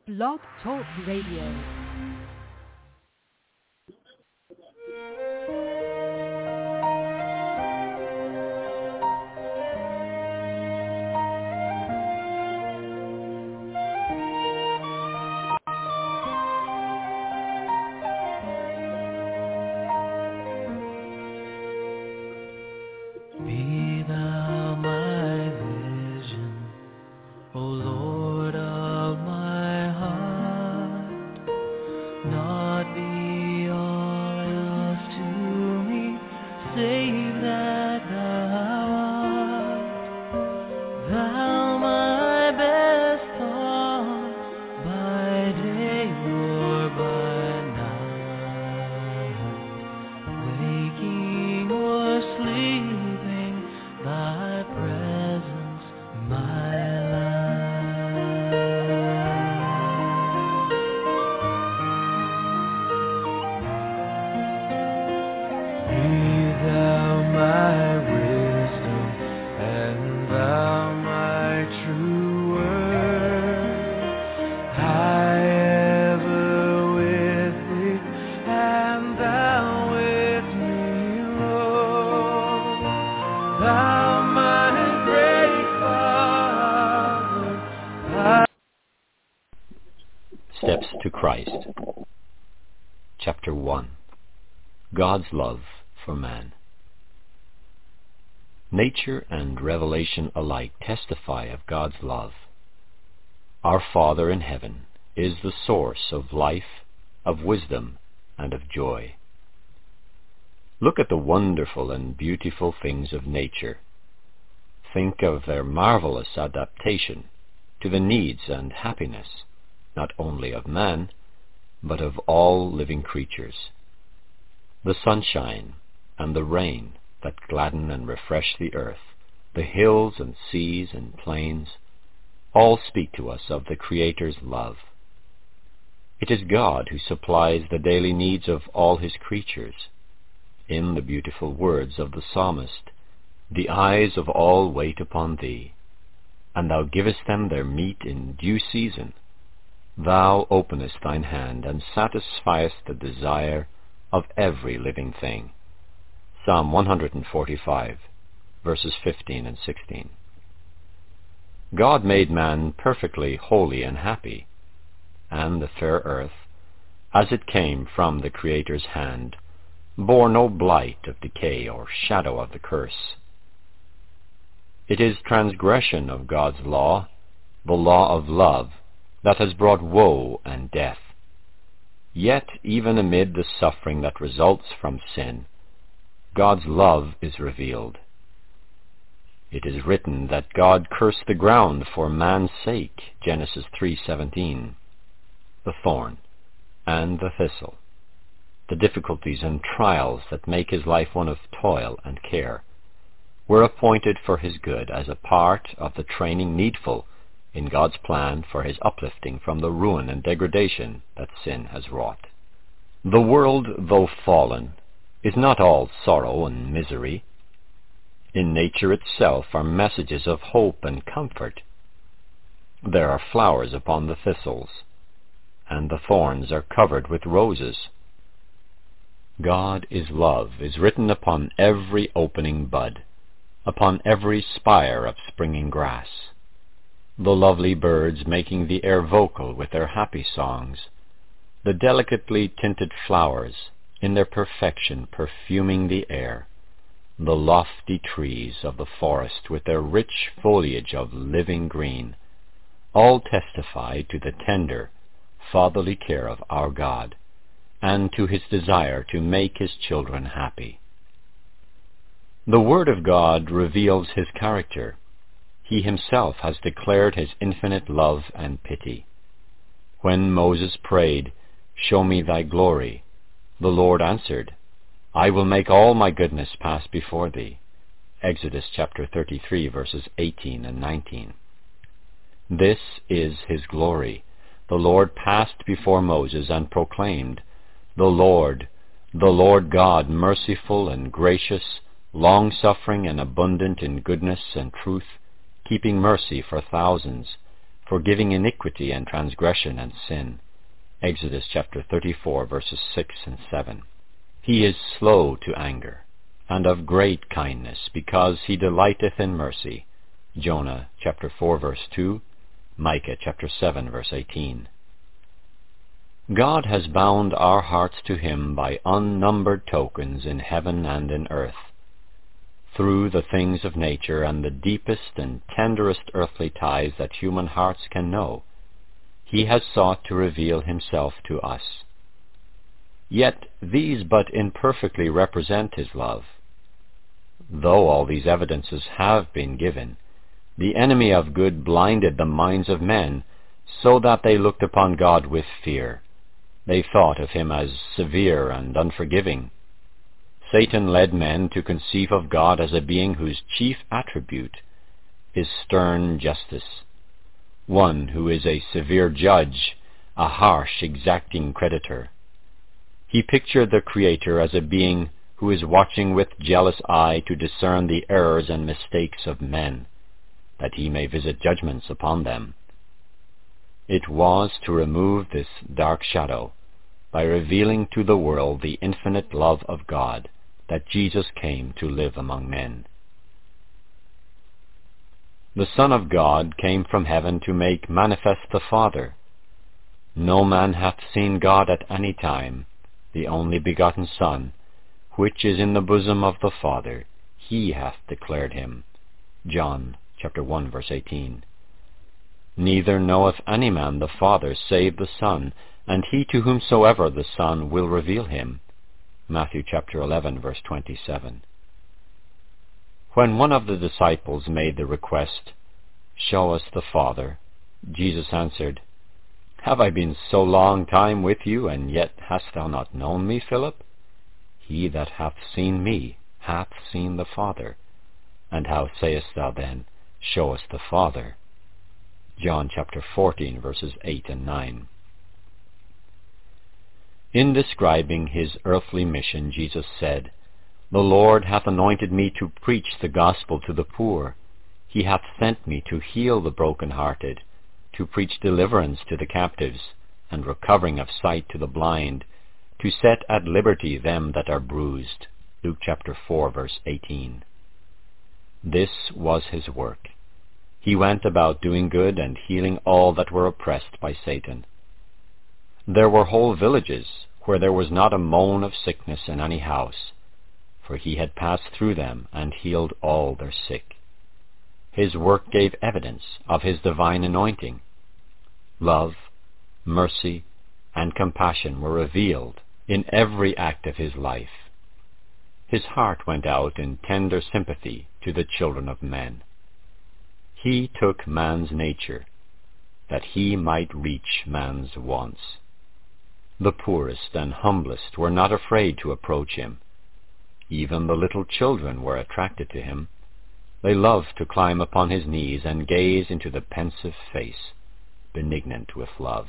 Blog Talk Radio. Steps to Christ. Chapter 1. God's Love for Man. Nature and revelation alike testify of God's love. Our Father in heaven is the source of life, of wisdom, and of joy. Look at the wonderful and beautiful things of nature. Think of their marvelous adaptation to the needs and happiness not only of man, but of all living creatures. The sunshine and the rain that gladden and refresh the earth, the hills and seas and plains, all speak to us of the Creator's love. It is God who supplies the daily needs of all his creatures. In the beautiful words of the psalmist, "The eyes of all wait upon thee, and thou givest them their meat in due season. Thou openest thine hand and satisfiest the desire of every living thing." Psalm 145, verses 15 and 16. God made man perfectly holy and happy, and the fair earth, as it came from the Creator's hand, bore no blight of decay or shadow of the curse. It is transgression of God's law, the law of love, that has brought woe and death. Yet, even amid the suffering that results from sin, God's love is revealed. It is written that God cursed the ground for man's sake, Genesis 3:17. The thorn and the thistle, the difficulties and trials that make his life one of toil and care, were appointed for his good as a part of the training needful in God's plan for his uplifting from the ruin and degradation that sin has wrought. The world, though fallen, is not all sorrow and misery. In nature itself are messages of hope and comfort. There are flowers upon the thistles, and the thorns are covered with roses. God is love is written upon every opening bud, upon every spire of springing grass. The lovely birds making the air vocal with their happy songs, the delicately tinted flowers in their perfection perfuming the air, the lofty trees of the forest with their rich foliage of living green, all testify to the tender, fatherly care of our God, and to his desire to make his children happy. The Word of God reveals his character. He himself has declared his infinite love and pity. When Moses prayed, "Show me thy glory," the Lord answered, "I will make all my goodness pass before thee." Exodus chapter 33, verses 18 and 19. This is his glory. The Lord passed before Moses and proclaimed, the Lord God, merciful and gracious, long-suffering and abundant in goodness and truth, keeping mercy for thousands, forgiving iniquity and transgression and sin. Exodus chapter 34, verses 6 and 7. He is slow to anger, and of great kindness, because he delighteth in mercy. Jonah chapter 4, verse 2, Micah chapter 7, verse 18. God has bound our hearts to him by unnumbered tokens in heaven and in earth. Through the things of nature and the deepest and tenderest earthly ties that human hearts can know, he has sought to reveal himself to us. Yet these but imperfectly represent his love. Though all these evidences have been given, the enemy of good blinded the minds of men so that they looked upon God with fear. They thought of him as severe and unforgiving. Satan led men to conceive of God as a being whose chief attribute is stern justice, one who is a severe judge, a harsh, exacting creditor. He pictured the Creator as a being who is watching with jealous eye to discern the errors and mistakes of men, that he may visit judgments upon them. It was to remove this dark shadow by revealing to the world the infinite love of God that Jesus came to live among men. The Son of God came from heaven to make manifest the Father. No man hath seen God at any time. The only begotten Son, which is in the bosom of the Father, he hath declared him. John chapter 1, verse 18. Neither knoweth any man the Father save the Son, and he to whomsoever the Son will reveal him. Matthew chapter 11, verse 27. When one of the disciples made the request, "Show us the Father," Jesus answered, "Have I been so long time with you, and yet hast thou not known me, Philip? He that hath seen me hath seen the Father. And how sayest thou then, Show us the Father?" John chapter 14, verses 8 and 9. In describing his earthly mission, Jesus said, "The Lord hath anointed me to preach the gospel to the poor. He hath sent me to heal the broken-hearted, to preach deliverance to the captives, and recovering of sight to the blind, to set at liberty them that are bruised." Luke chapter 4, verse 18. This was his work. He went about doing good and healing all that were oppressed by Satan. There were whole villages where there was not a moan of sickness in any house, for he had passed through them and healed all their sick. His work gave evidence of his divine anointing. Love, mercy, and compassion were revealed in every act of his life. His heart went out in tender sympathy to the children of men. He took man's nature, that he might reach man's wants. The poorest and humblest were not afraid to approach him. Even the little children were attracted to him. They loved to climb upon his knees and gaze into the pensive face, benignant with love.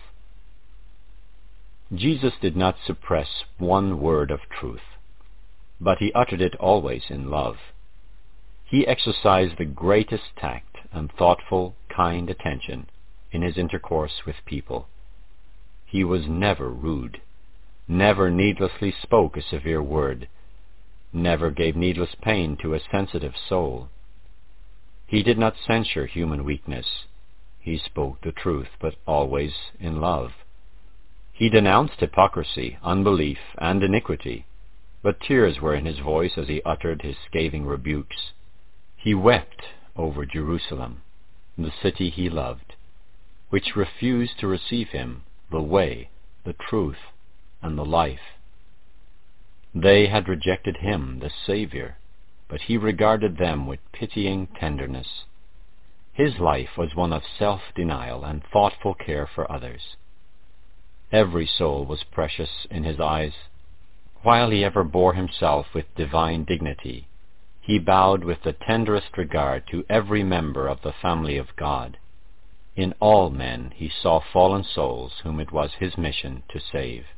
Jesus did not suppress one word of truth, but he uttered it always in love. He exercised the greatest tact and thoughtful, kind attention in his intercourse with people. He was never rude, never needlessly spoke a severe word, never gave needless pain to a sensitive soul. He did not censure human weakness. He spoke the truth, but always in love. He denounced hypocrisy, unbelief, and iniquity, but tears were in his voice as he uttered his scathing rebukes. He wept over Jerusalem, the city he loved, which refused to receive him, the way, the truth, and the life. They had rejected him, the Savior, but he regarded them with pitying tenderness. His life was one of self-denial and thoughtful care for others. Every soul was precious in his eyes. While he ever bore himself with divine dignity, he bowed with the tenderest regard to every member of the family of God. In all men he saw fallen souls whom it was his mission to save.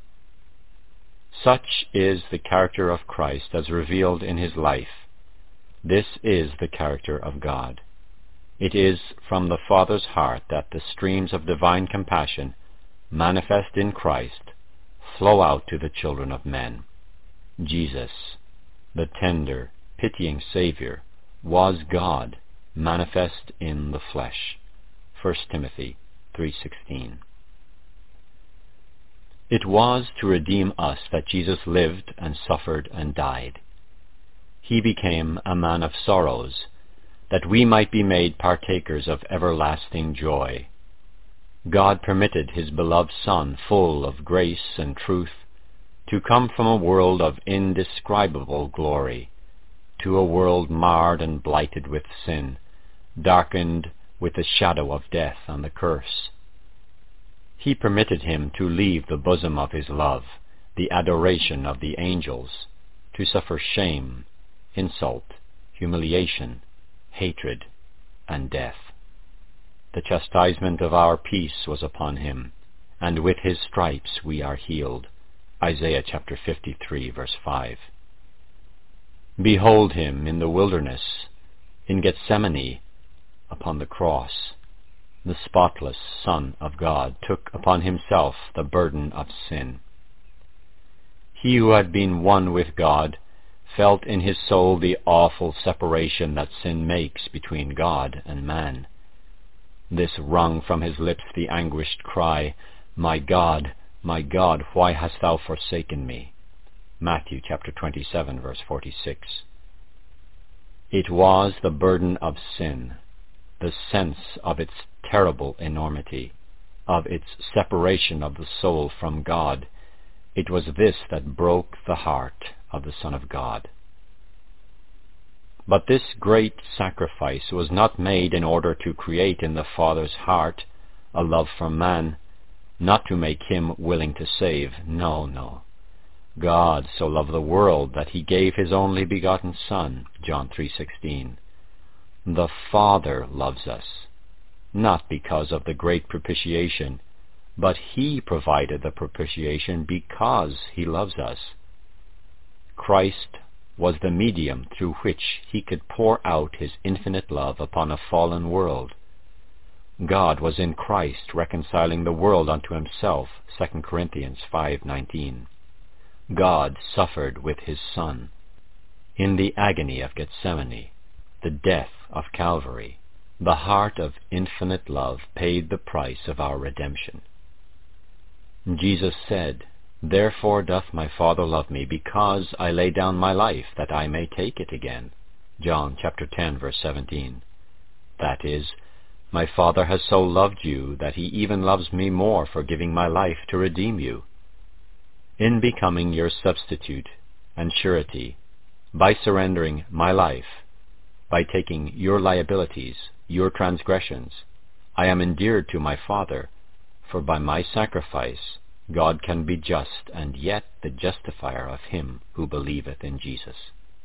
Such is the character of Christ as revealed in his life. This is the character of God. It is from the Father's heart that the streams of divine compassion, manifest in Christ, flow out to the children of men. Jesus, the tender, pitying Savior, was God, manifest in the flesh. 1 Timothy 3:16. It was to redeem us that Jesus lived and suffered and died. He became a man of sorrows, that we might be made partakers of everlasting joy. God permitted his beloved Son, full of grace and truth, to come from a world of indescribable glory to a world marred and blighted with sin, darkened with the shadow of death and the curse. He permitted him to leave the bosom of his love, the adoration of the angels, to suffer shame, insult, humiliation, hatred, and death. The chastisement of our peace was upon him, and with his stripes we are healed. Isaiah chapter 53, verse 5. Behold him in the wilderness, in Gethsemane, upon the cross. The spotless Son of God took upon himself the burden of sin. He who had been one with God felt in his soul the awful separation that sin makes between God and man. This wrung from his lips the anguished cry, my God, why hast thou forsaken me?" Matthew chapter 27, verse 46. It was the burden of sin, the sense of its terrible enormity, of its separation of the soul from God. It was this that broke the heart of the Son of God. But this great sacrifice was not made in order to create in the Father's heart a love for man, not to make him willing to save. No. God so loved the world that he gave his only begotten Son, John 3:16. The Father loves us, not because of the great propitiation, but he provided the propitiation because he loves us. Christ was the medium through which he could pour out his infinite love upon a fallen world. God was in Christ reconciling the world unto himself, 2 Corinthians 5:19. God suffered with his Son. In the agony of Gethsemane, the death of Calvary, the heart of infinite love paid the price of our redemption. Jesus said, "Therefore doth my Father love me, because I lay down my life, that I may take it again." John chapter 10, verse 17. That is, my Father has so loved you that he even loves me more for giving my life to redeem you. In becoming your substitute and surety, by surrendering my life, by taking your liabilities, your transgressions, I am endeared to my Father, for by my sacrifice God can be just and yet the justifier of him who believeth in Jesus.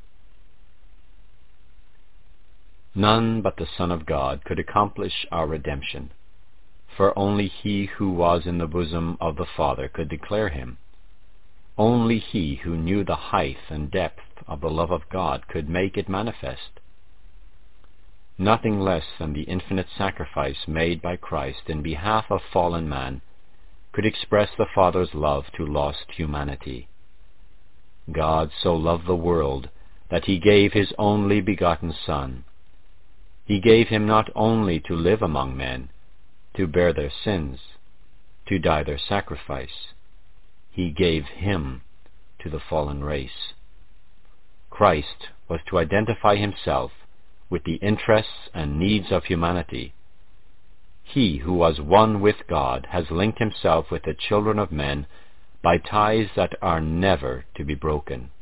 None but the Son of God could accomplish our redemption, for only he who was in the bosom of the Father could declare him. Only he who knew the height and depth of the love of God could make it manifest. Nothing less than the infinite sacrifice made by Christ in behalf of fallen man could express the Father's love to lost humanity. God so loved the world that he gave his only begotten Son. He gave him not only to live among men, to bear their sins, to die their sacrifice. He gave him to the fallen race. Christ was to identify himself with the interests and needs of humanity. He who was one with God has linked himself with the children of men by ties that are never to be broken.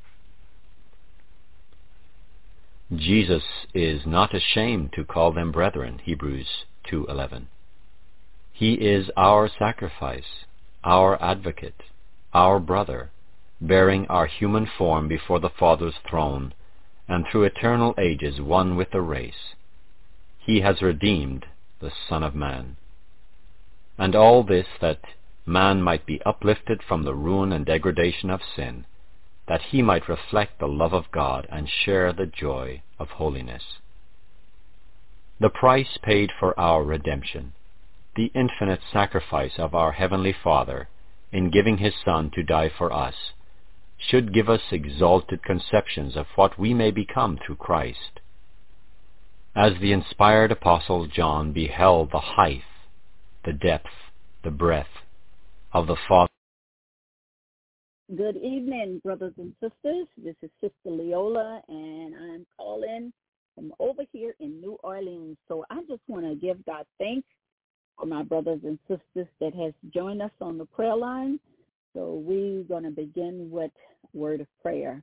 Jesus is not ashamed to call them brethren, Hebrews 2:11. He is our sacrifice, our advocate, our brother, bearing our human form before the Father's throne, and through eternal ages one with the race. He has redeemed the Son of Man. And all this that man might be uplifted from the ruin and degradation of sin, that he might reflect the love of God and share the joy of holiness. The price paid for our redemption, the infinite sacrifice of our Heavenly Father in giving His Son to die for us, should give us exalted conceptions of what we may become through Christ. As the inspired Apostle John beheld the height, the depth, the breadth of the Father. Good evening, brothers and sisters. This is Sister Leola, and I'm calling from over here in New Orleans. So I just want to give God thanks for my brothers and sisters that has joined us on the prayer line. So we're going to begin with a word of prayer.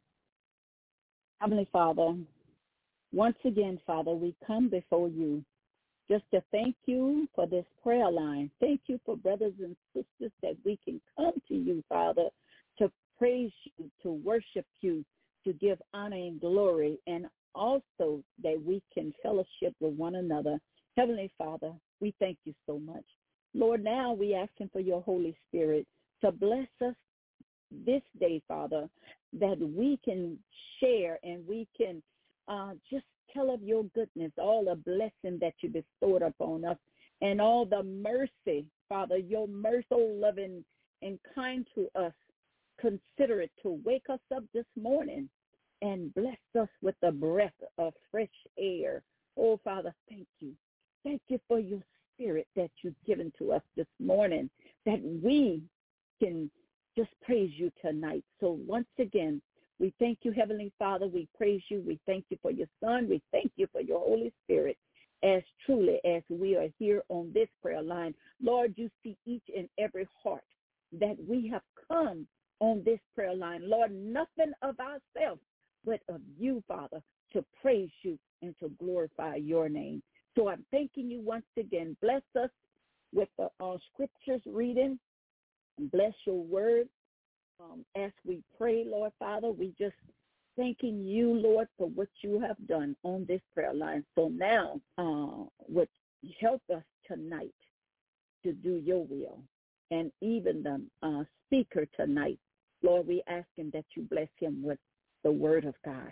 Heavenly Father, once again, Father, we come before you just to thank you for this prayer line. Thank you for brothers and sisters that we can come to you, Father, to praise you, to worship you, to give honor and glory, and also that we can fellowship with one another. Heavenly Father, we thank you so much. Lord, now we asking for your Holy Spirit to bless us this day, Father, that we can share and we can just tell of your goodness, all the blessing that you bestowed upon us, and all the mercy, Father, your mercy, so loving and kind to us. Consider it to wake us up this morning and bless us with the breath of fresh air. Oh, Father, thank you. Thank you for your spirit that you've given to us this morning, that we can just praise you tonight. So once again, we thank you, Heavenly Father. We praise you. We thank you for your Son. We thank you for your Holy Spirit. As truly as we are here on this prayer line, Lord, you see each and every heart that we have come on this prayer line. Lord, nothing of ourselves, but of you, Father, to praise you and to glorify your name. So I'm thanking you once again. Bless us with the scriptures reading. Bless your word. As we pray, Lord Father, we just thanking you, Lord, for what you have done on this prayer line. So now, would help us tonight to do your will. And even the speaker tonight, Lord, we ask him that you bless him with the word of God.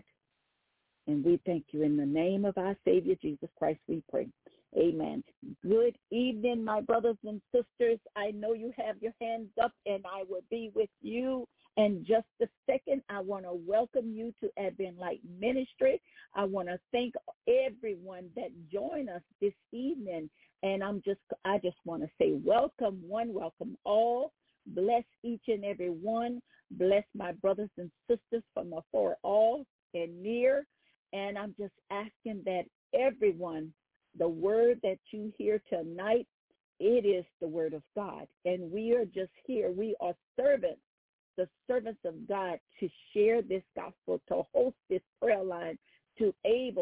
And we thank you in the name of our Savior, Jesus Christ, we pray. Amen. Good evening, my brothers and sisters. I know you have your hands up, and I will be with you in just a second. I want to welcome you to Advent Light Ministry. I want to thank everyone that joined us this evening, and I just want to say welcome one, welcome all. Bless each and every one. Bless my brothers and sisters from afar all and near. And I'm just asking that everyone, the word that you hear tonight, it is the word of God. And we are just here. We are servants, the servants of God, to share this gospel, to host this prayer line, to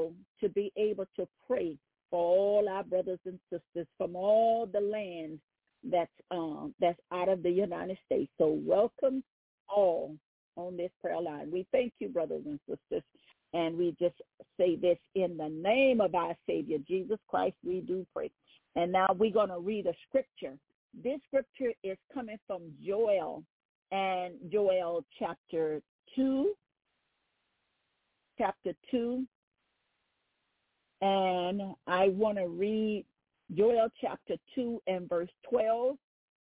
be able to pray for all our brothers and sisters from all the land that's out of the United States. So welcome all on this prayer line. We thank you, brothers and sisters. And we just say this in the name of our Savior, Jesus Christ, we do pray. And now we're going to read a scripture. This scripture is coming from Joel, and Joel chapter 2. And I want to read Joel chapter 2 and verse 12.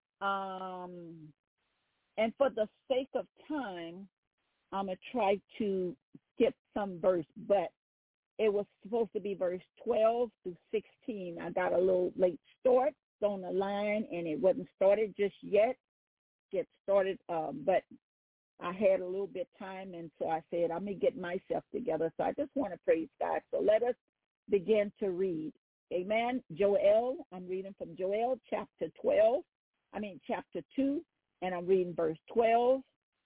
And for the sake of time, I'm going to try to skip some verse, but it was supposed to be verse 12 through 16. I got a little late start on the line, and it wasn't started just yet. Get started, but I had a little bit time, and so I said, I'm going to get myself together. So I just want to praise God. So let us begin to read. Amen. Joel, I'm reading from Joel chapter 2, and I'm reading verse 12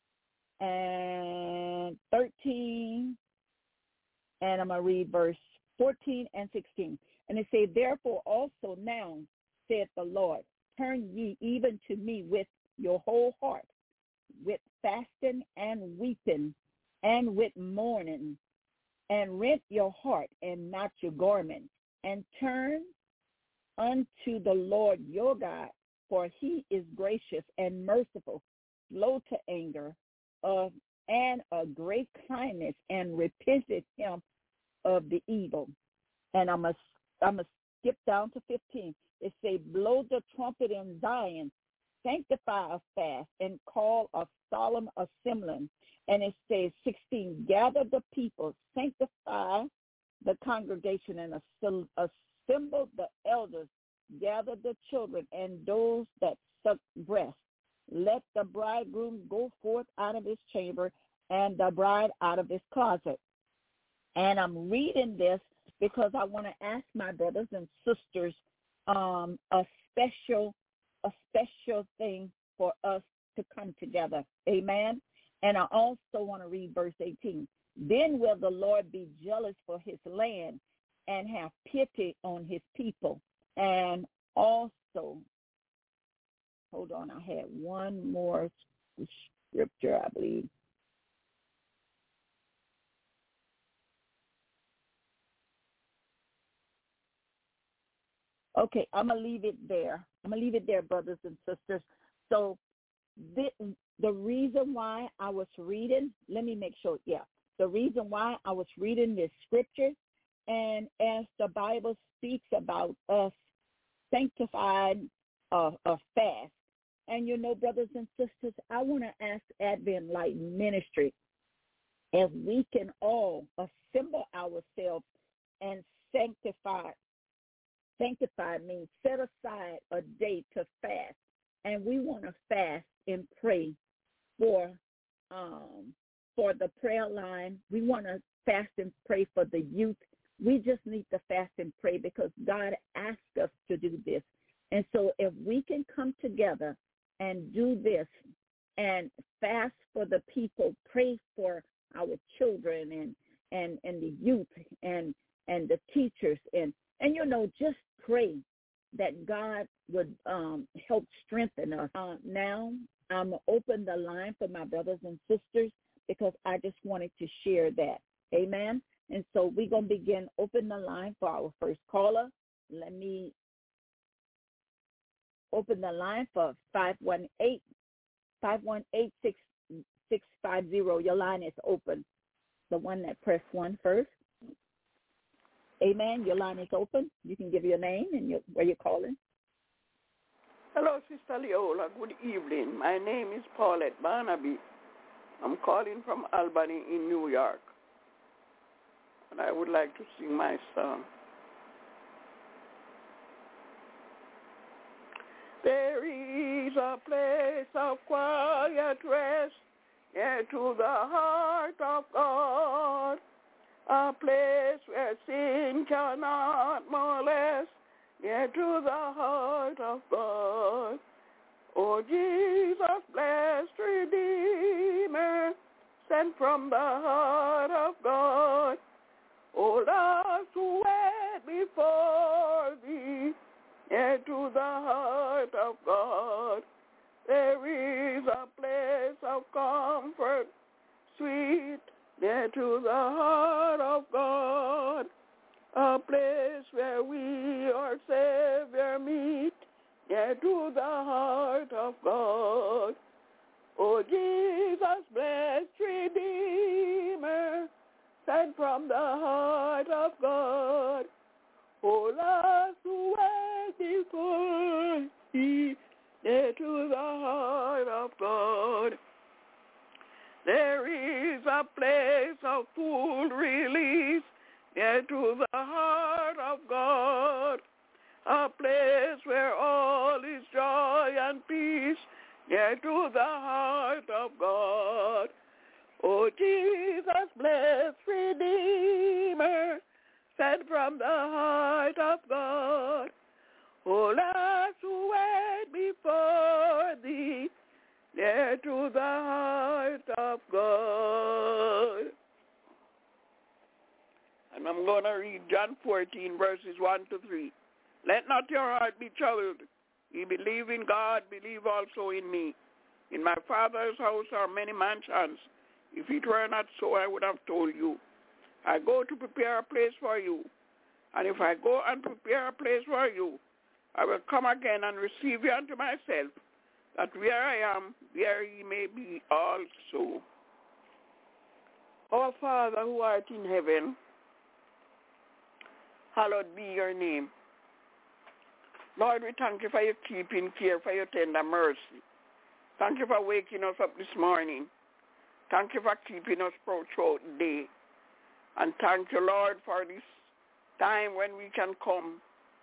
and 13, and I'm going to read verse 14 and 16. And it says, therefore also now, saith the Lord, turn ye even to me with your whole heart, with fasting and weeping, and with mourning, and rent your heart and not your garment, and turn unto the Lord your God, for he is gracious and merciful, slow to anger, and a great kindness, and repenteth him of the evil. And I'm skip down to 15. It say, blow the trumpet in Zion, sanctify a fast, and call a solemn assembly. And it says 16, gather the people, sanctify the congregation, and assemble the elders, gather the children and those that suck breast. Let the bridegroom go forth out of his chamber and the bride out of his closet. And I'm reading this because I want to ask my brothers and sisters a special thing for us to come together. Amen. And I also want to read verse 18. Then will the Lord be jealous for his land and have pity on his people. And also, hold on, I had one more scripture, I believe. Okay, I'm going to leave it there. Brothers and sisters. So the reason why I was reading, let me make sure, the reason why I was reading this scripture, and as the Bible speaks about us sanctified a fast, and brothers and sisters, I want to ask Advent Light Ministry if we can all assemble ourselves and sanctify. Sanctify means set aside a day to fast, and we want to fast and pray for the prayer line. We want to fast and pray for the youth. We just need to fast and pray because God asked us to do this. And so if we can come together and do this and fast for the people, pray for our children and the youth and the teachers and just pray that God would help strengthen us. Now I'm going to open the line for my brothers and sisters because I just wanted to share that. Amen. And so we're going to begin open the line for our first caller. Let me open the line for 518-518-6650. Your line is open. The one that pressed 1 first. Amen. Your line is open. You can give your name and where you're calling. Hello, Sister Leola. Good evening. My name is Paulette Barnaby. I'm calling from Albany in New York. And I would like to sing my song. There is a place of quiet rest near to the heart of God, a place where sin cannot molest, near to the heart of God. O Jesus, blessed Redeemer, sent from the heart of God, O us who wait before thee, near to the heart of God. There is a place of comfort, sweet, near to the heart of God, a place where we our Savior meet, near to the heart of God. O Jesus, blessed Redeemer, sent from the heart of God, all us who wait before thee, near to the heart of God. There is a place of full release, near to the heart of God, a place where all is joy and peace, near to the heart of God. O Jesus, blessed Redeemer, sent from the heart of God, all us who wait before thee, near to the heart of God. And I'm going to read John 14, verses 1 to 3. Let not your heart be troubled. Ye believe in God, believe also in me. In my Father's house are many mansions. If it were not so, I would have told you. I go to prepare a place for you. And if I go and prepare a place for you, I will come again and receive you unto myself, that where I am, there ye may be also. Our Father who art in heaven, hallowed be your name. Lord, we thank you for your keeping care, for your tender mercy. Thank you for waking us up this morning. Thank you for keeping us throughout the day. And thank you, Lord, for this time when we can come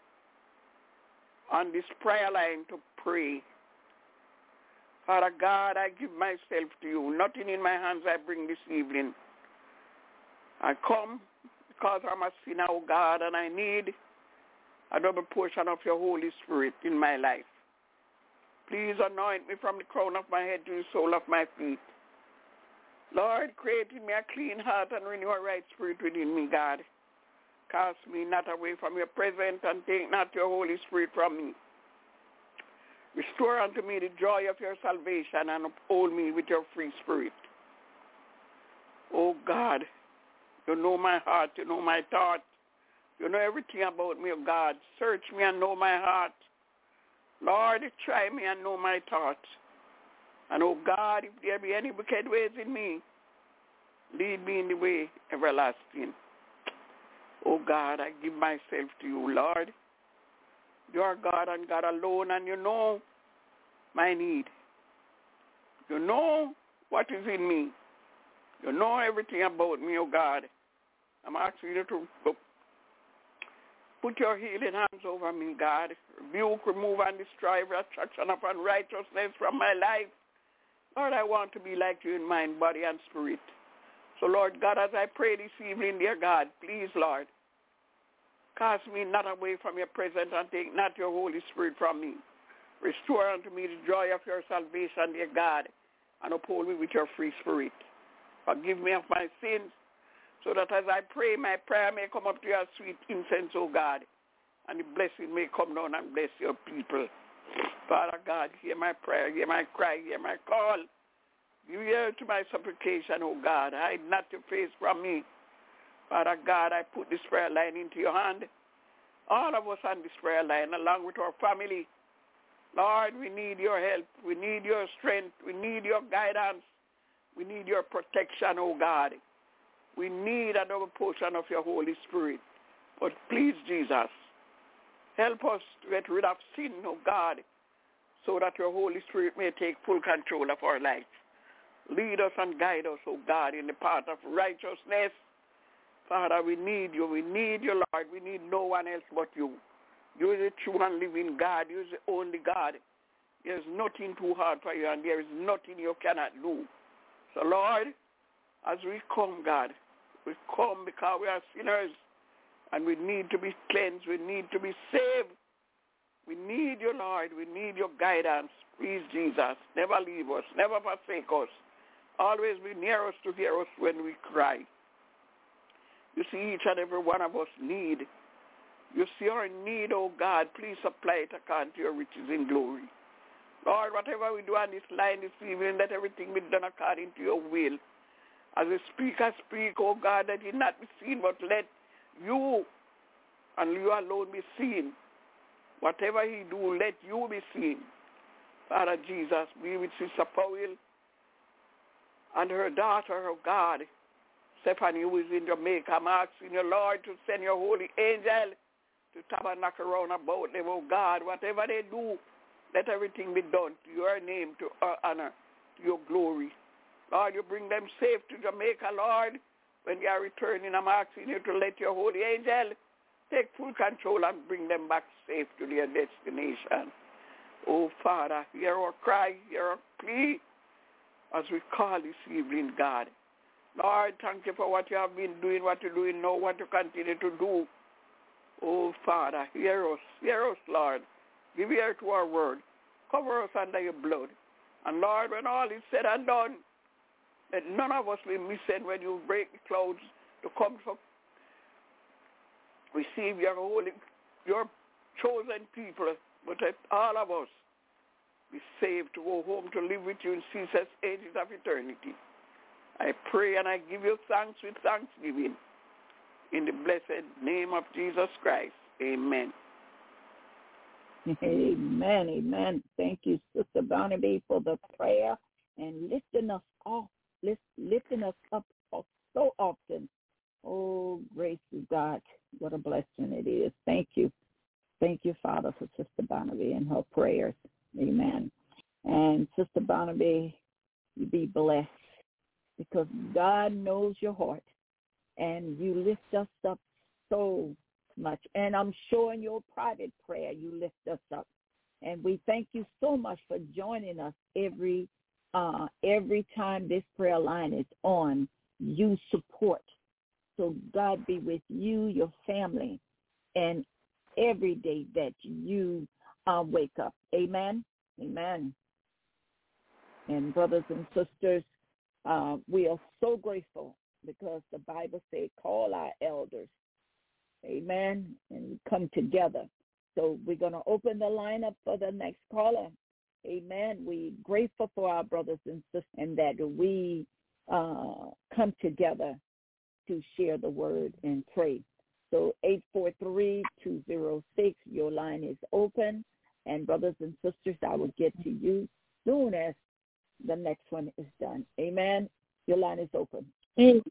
on this prayer line to pray. Father God, I give myself to you. Nothing in my hands I bring this evening. I come because I'm a sinner, oh God, and I need a double portion of your Holy Spirit in my life. Please anoint me from the crown of my head to the sole of my feet. Lord, create in me a clean heart and renew a right spirit within me, God. Cast me not away from your presence and take not your Holy Spirit from me. Restore unto me the joy of your salvation and uphold me with your free spirit. Oh God, you know my heart, you know my thoughts. You know everything about me, oh God. Search me and know my heart. Lord, try me and know my thoughts. And, oh God, if there be any wicked ways in me, lead me in the way everlasting. Oh God, I give myself to you, Lord. You are God and God alone, and you know my need. You know what is in me. You know everything about me, oh God. I'm asking you to put your healing hands over me, God. Rebuke, remove, and destroy every attraction of unrighteousness from my life. Lord, I want to be like you in mind, body, and spirit. So, Lord God, as I pray this evening, dear God, please, Lord, cast me not away from your presence and take not your Holy Spirit from me. Restore unto me the joy of your salvation, dear God, and uphold me with your free spirit. Forgive me of my sins, so that as I pray, my prayer may come up to your sweet incense, O God, and the blessing may come down and bless your people. Father God, hear my prayer, hear my cry, hear my call. Give ear to my supplication, O God. Hide not your face from me. Father God, I put this prayer line into your hand. All of us on this prayer line, along with our family. Lord, we need your help. We need your strength. We need your guidance. We need your protection, O God. We need a double portion of your Holy Spirit. But please, Jesus, help us to get rid of sin, O God, so that your Holy Spirit may take full control of our life. Lead us and guide us, O God, in the path of righteousness. Father, we need you. We need you, Lord. We need no one else but you. You are the true and living God. You are the only God. There is nothing too hard for you, and there is nothing you cannot do. So, Lord, as we come, God, we come because we are sinners, and we need to be cleansed. We need to be saved. We need you, Lord. We need your guidance. Please, Jesus, never leave us, never forsake us. Always be near us to hear us when we cry. You see each and every one of us need. You see our need, oh God. Please supply it according to your riches in glory. Lord, whatever we do on this line this evening, let everything be done according to your will. As we speak, I speak, oh God, that it not be seen, but let you and you alone be seen. Whatever he do, let you be seen. Father Jesus, be with Sister Powell and her daughter, oh God, Stephanie, who is in Jamaica. I'm asking you, Lord, to send your holy angel to tabernacle around about them, oh God. Whatever they do, let everything be done to your name, to our honor, to your glory. Lord, you bring them safe to Jamaica, Lord. When they are returning, I'm asking you to let your holy angel take full control and bring them back safe to their destination. Oh, Father, hear our cry, hear our plea as we call this evening, God. Lord, thank you for what you have been doing, what you're doing now, what you continue to do. Oh, Father, hear us, Lord. Give ear to our word. Cover us under your blood. And, Lord, when all is said and done, that none of us will miss it when you break the clouds to come to receive your holy, your chosen people, but that all of us be saved to go home to live with you in ceaseless ages of eternity. I pray and I give you thanks with thanksgiving. In the blessed name of Jesus Christ. Amen. Amen, amen. Thank you, Sister Barnaby, for the prayer and lifting us up so often. Oh, grace of God, what a blessing it is. Thank you. Thank you, Father, for Sister Barnaby and her prayers. Amen. And Sister Barnaby, you be blessed because God knows your heart and you lift us up so much. And I'm sure in your private prayer you lift us up. And we thank you so much for joining us every time this prayer line is on. You support. So God be with you, your family, and every day that you wake up. Amen. Amen. And brothers and sisters, we are so grateful because the Bible says, call our elders. Amen. And come together. So we're going to open the line up for the next caller. Amen. We're grateful for our brothers and sisters and that we come together to share the word and pray. So 843-206, your line is open. And brothers and sisters, I will get to you soon as the next one is done. Amen. Your line is open. Amen.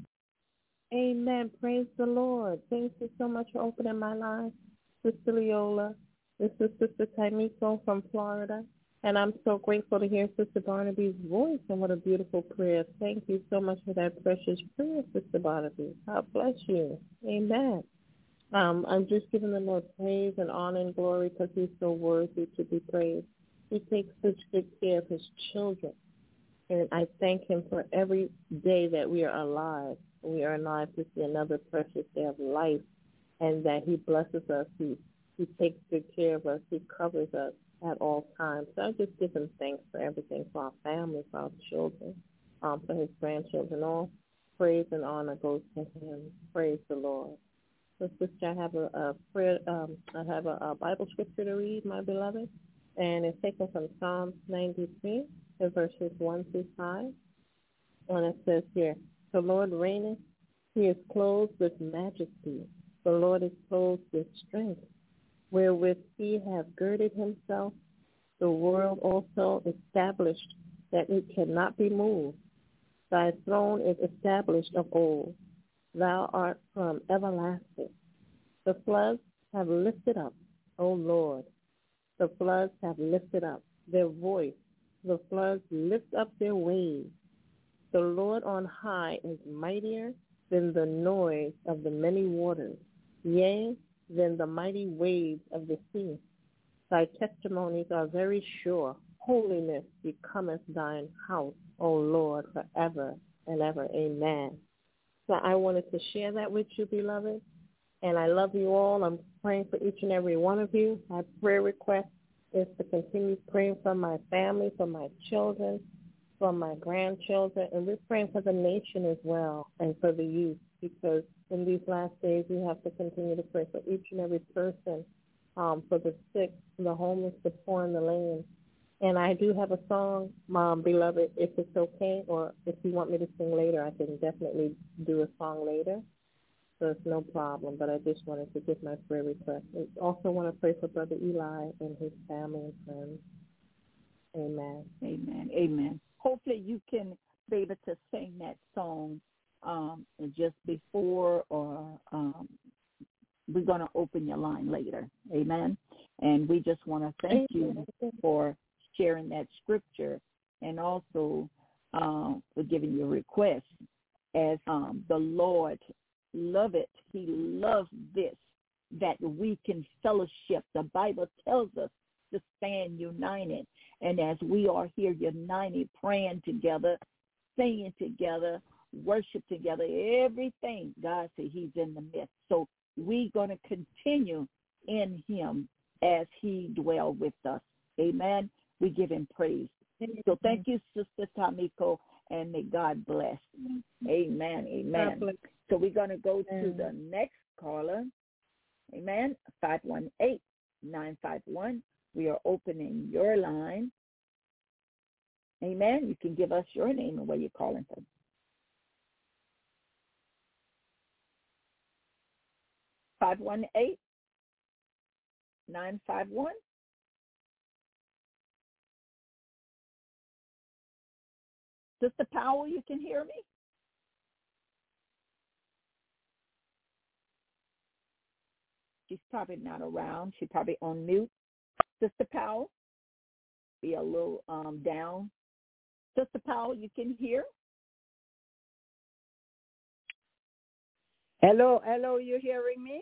Amen. Praise the Lord. Thank you so much for opening my line, Sister Leola. This is Sister Taimiko from Florida. And I'm so grateful to hear Sister Barnaby's voice, and what a beautiful prayer. Thank you so much for that precious prayer, Sister Barnaby. God bless you. Amen. I'm just giving the Lord praise and honor and glory because he's so worthy to be praised. He takes such good care of his children. And I thank him for every day that we are alive. We are alive to see another precious day of life, and that he blesses us. He takes good care of us. He covers us at all times. So I just give him thanks for everything, for our family, for our children, for his grandchildren. All praise and honor goes to him. Praise the Lord. So, sister, I have a prayer. I have a Bible scripture to read, my beloved, and it's taken from Psalms 93, verses 1 through 5. And it says here, the Lord reigneth, he is clothed with majesty. The Lord is clothed with strength, wherewith he hath girded himself. The world also established, that it cannot be moved. Thy throne is established of old. Thou art from everlasting. The floods have lifted up, O Lord. The floods have lifted up their voice. The floods lift up their waves. The Lord on high is mightier than the noise of the many waters, yea, than the mighty waves of the sea. Thy testimonies are very sure. Holiness becometh thine house, O Lord, forever and ever. Amen. So I wanted to share that with you, beloved. And I love you all. I'm praying for each and every one of you. My prayer request is to continue praying for my family, for my children, for my grandchildren. And we're praying for the nation as well and for the youth, because in these last days we have to continue to pray for each and every person, for the sick, the homeless, the poor, and the lame. And I do have a song, beloved, if it's okay, or if you want me to sing later, I can definitely do a song later. So it's no problem, but I just wanted to give my prayer request. I also want to pray for Brother Eli and his family and friends. Amen. Amen. Amen. Hopefully you can be able to sing that song just before, or we're going to open your line later. Amen. And we just want to thank you for sharing that scripture, and also for giving your request, as the Lord love it. He loves this, that we can fellowship. The Bible tells us to stand united. And as we are here united, praying together, singing together, worship together, everything, God said he's in the midst. So we're going to continue in him as he dwells with us. Amen. We give him praise. So thank you, Sister Taimiko, and may God bless. Amen. Amen. So we're going to go to the next caller. Amen. 518-951. We are opening your line. Amen. You can give us your name and where you're calling from. 518-951. Sister Powell, you can hear me? She's probably not around. She's probably on mute. Sister Powell, be a little down. Sister Powell, you can hear? Hello, you hearing me?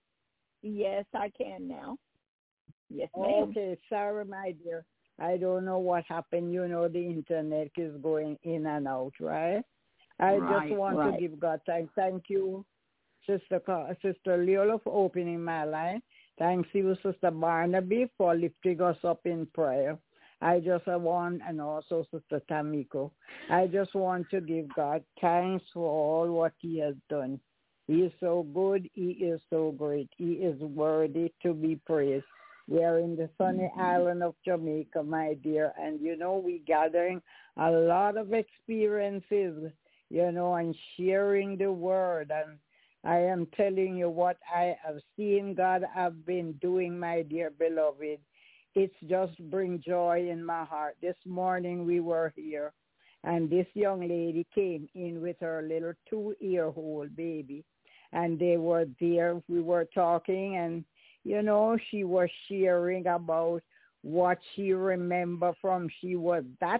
Yes, I can now. Yes, ma'am. Okay, sorry, my dear. I don't know what happened. You know, the internet is going in and out, right? I just want to give God thanks. Thank you, Sister Leola, for opening my line. Thanks you, Sister Barnaby, for lifting us up in prayer. I just want, and also Sister Tamiko, I just want to give God thanks for all what he has done. He is so good. He is so great. He is worthy to be praised. We are in the sunny island of Jamaica, my dear, and, you know, we're gathering a lot of experiences, you know, and sharing the word. And I am telling you what I have seen God have been doing, my dear beloved. It's just bring joy in my heart. This morning we were here, and this young lady came in with her little 2-year-old baby, and they were there. We were talking, and, you know, she was sharing about what she remembered from she was that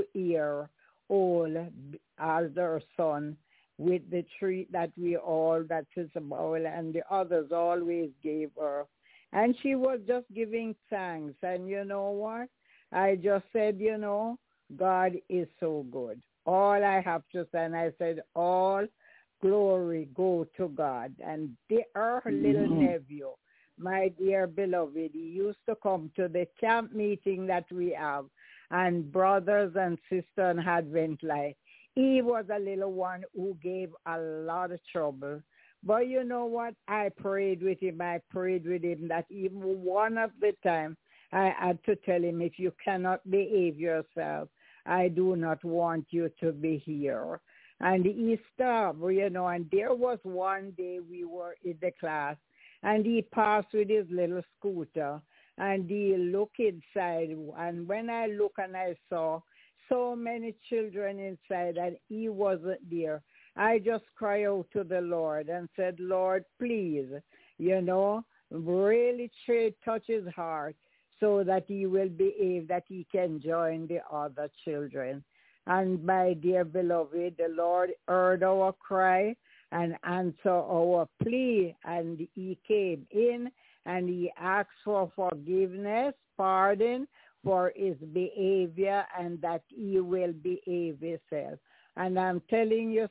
2-year-old as her son, with the treat that we all, that Isabel and the others always gave her. And she was just giving thanks. And you know what? I just said, you know, God is so good. All I have to say, and I said, all glory go to God. And her little nephew, my dear beloved, he used to come to the camp meeting that we have, and brothers and sisters in Advent Life. He was a little one who gave a lot of trouble. But you know what? I prayed with him that even one of the time I had to tell him, if you cannot behave yourself, I do not want you to be here. And he stopped, you know, and there was one day we were in the class, and he passed with his little scooter, and he looked inside, and when I looked and I saw so many children inside and he wasn't there, I just cried out to the Lord and said, Lord, please, you know, really touch his heart so that he will behave, that he can join the other children. And my dear beloved, the Lord heard our cry and answered our plea, and he came in and he asked for forgiveness, pardon, for his behavior, and that he will behave himself. And I'm telling you,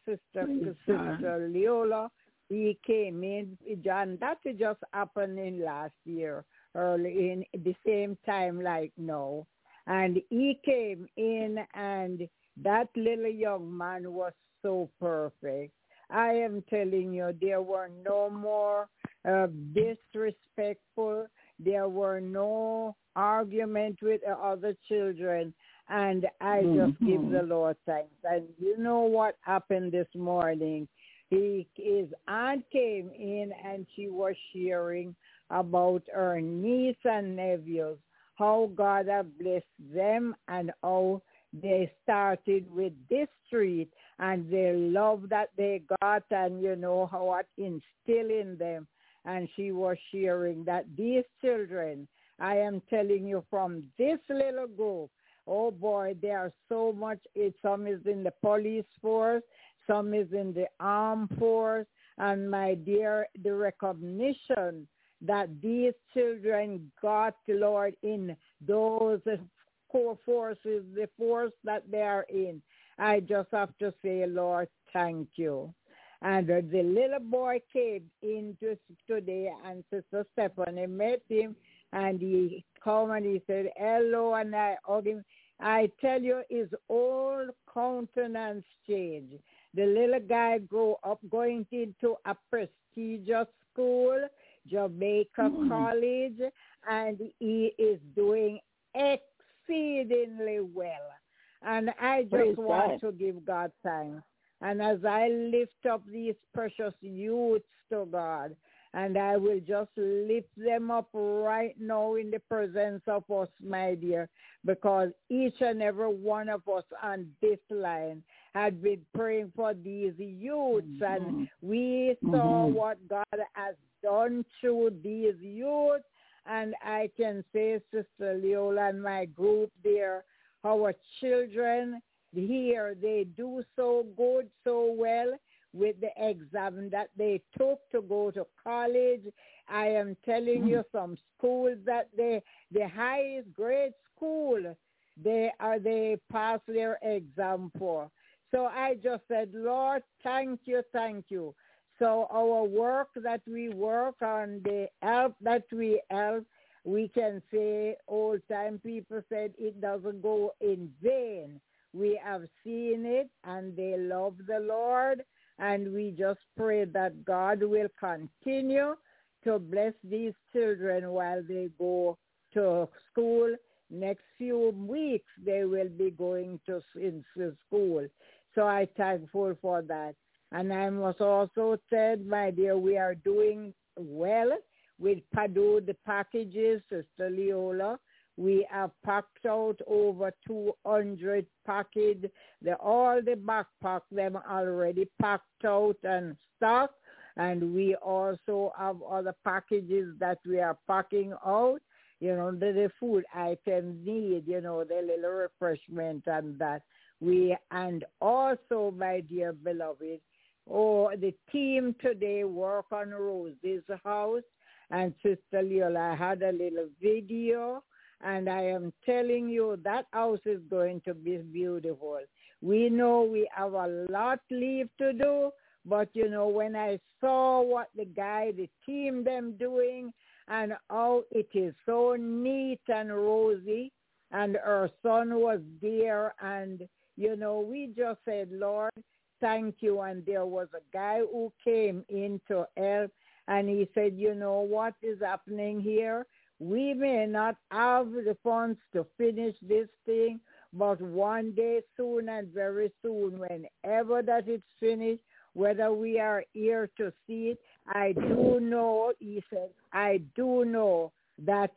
Sister Leola, he came in, John, that just happened in last year, early in the same time like now. And he came in, and that little young man was so perfect. I am telling you, there were no more disrespectful. There were no argument with the other children, and I just give the Lord thanks. And you know what happened this morning? His aunt came in, and she was sharing about her niece and nephews, how God had blessed them, and how they started with this street, and the love that they got, and you know how it instilled in them. And she was sharing that these children, I am telling you, from this little group, oh boy, there are so much. Some is in the police force, some is in the armed force, and my dear, the recognition that these children got, Lord, in those core forces, the force that they are in, I just have to say, Lord, thank you. And the little boy came in just today, and Sister Stephanie met him, and he came and he said, hello, and I hugged him. I tell you, his whole countenance changed. The little guy grew up going into a prestigious school, Jamaica College, and he is doing exceedingly well. And I just want to give God thanks. And as I lift up these precious youths to God, and I will just lift them up right now in the presence of us, my dear, because each and every one of us on this line had been praying for these youths, and we saw what God has done through these youth. And I can say, Sister Leola and my group there, our children here, they do so good, so well with the exam that they took to go to college. I am telling you, some schools that the highest grade school, they pass their exam for. So I just said, Lord, thank you. So our work that we work on, the help that we help, we can say old time people said it doesn't go in vain. We have seen it and they love the Lord, and we just pray that God will continue to bless these children while they go to school. Next few weeks they will be going into school. So I'm thankful for that. And I must also say, my dear, we are doing well with Purdue, the packages, Sister Leola. We have packed out over 200 packages. All the backpack, them already packed out and stocked. And we also have other packages that we are packing out. The food items need, the little refreshment and that. And also, my dear beloved, the team today work on Rosie's house. And Sister Leola, I had a little video, and I am telling you that house is going to be beautiful. We know we have a lot left to do, but when I saw what the team them doing, and how it is so neat and rosy, and her son was there, and we just said, Lord, thank you. And there was a guy who came in to help, and he said, what is happening here? We may not have the funds to finish this thing, but one day soon and very soon, whenever that it's finished, whether we are here to see it, I do know, he said, I do know that,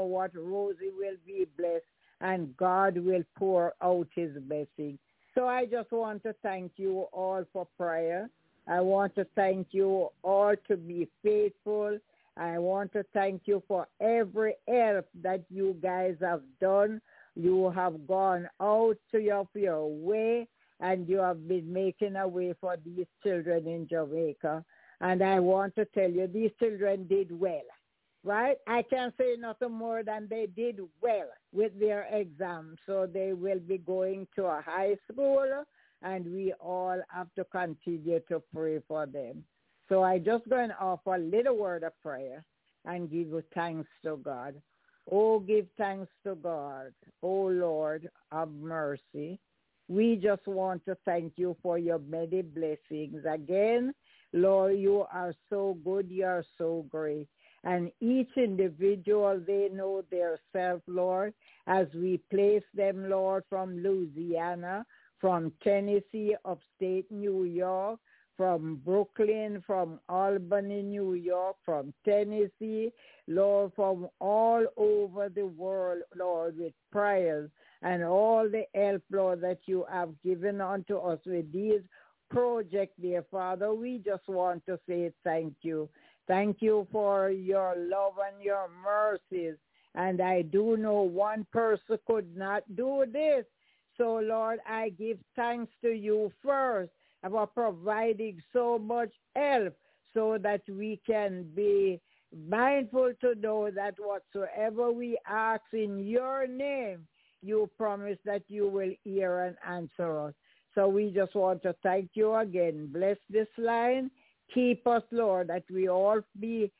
Rosie will be blessed and God will pour out his blessing. So I just want to thank you all for prayer. I want to thank you all to be faithful. I want to thank you for every help that you guys have done. You have gone out to your way, and you have been making a way for these children in Jamaica. And I want to tell you, these children did well, right? I can't say nothing more than they did well with their exams. So they will be going to a high school, and we all have to continue to pray for them. So I just going to offer a little word of prayer and give you thanks to God. Oh, give thanks to God. Oh, Lord, have mercy. We just want to thank you for your many blessings. Again, Lord, you are so good. You are so great. And each individual, they know their self, Lord, as we place them, Lord, from Louisiana, from Tennessee, upstate New York, from Brooklyn, from Albany, New York, from Tennessee, Lord, from all over the world, Lord, with prayers and all the help, Lord, that you have given unto us with these projects, dear Father. We just want to say thank you. Thank you for your love and your mercies. And I do know one person could not do this. So, Lord, I give thanks to you first for providing so much help so that we can be mindful to know that whatsoever we ask in your name, you promise that you will hear and answer us. So we just want to thank you again. Bless this line. Keep us, Lord, that we all be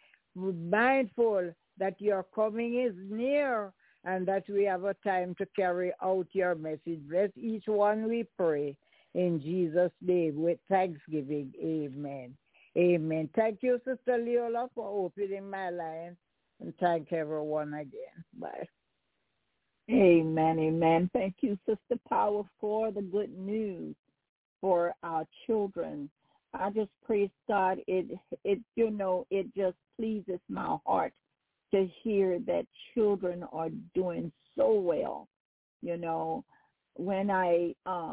mindful that your coming is near and that we have a time to carry out your message. Bless each one, we pray. In Jesus' name, with thanksgiving, amen. Amen. Thank you, Sister Leola, for opening my line, and thank everyone again. Bye. Amen, amen. Thank you, Sister Power, for the good news for our children. I just praise God. It just pleases my heart to hear that children are doing so well. When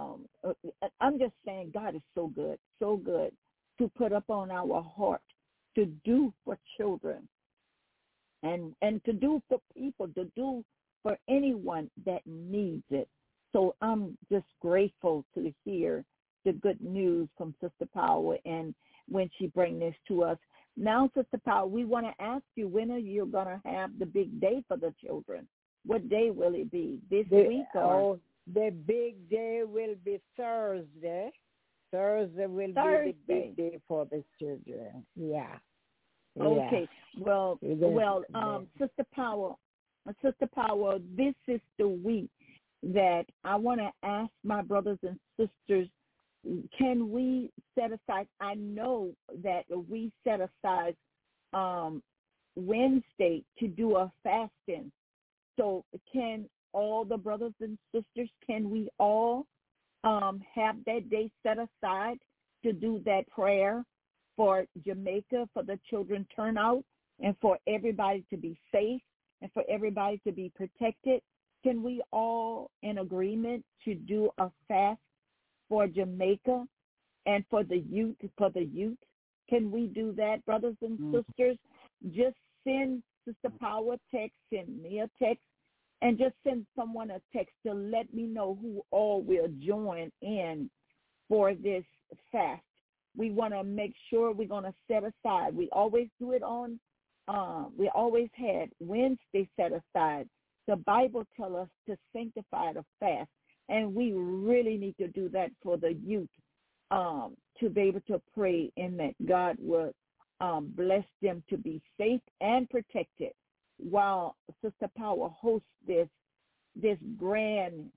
I'm just saying God is so good to put up on our heart to do for children and to do for people, to do for anyone that needs it. So I'm just grateful to hear the good news from Sister Power and when she brings this to us. Now, Sister Power, we want to ask you, when are you going to have the big day for the children? What day will it be? This week? Or? The big day will be Thursday. Thursday will be the big day for the children. Yeah. Okay. Well, Sister Power, this is the week that I want to ask my brothers and sisters, can we set aside, I know that we set aside Wednesday to do a fasting. So can all the brothers and sisters, can we all have that day set aside to do that prayer for Jamaica, for the children turnout, and for everybody to be safe and for everybody to be protected? Can we all in agreement to do a fast for Jamaica and for the youth? Can we do that, brothers and sisters? Just send Sister Power a text, send me a text, and just send someone a text to let me know who all will join in for this fast. We want to make sure we're going to set aside. We always do it on, we always had Wednesday set aside. The Bible tells us to sanctify the fast, and we really need to do that for the youth to be able to pray and that God will bless them to be safe and protected while Sister Power hosts this grand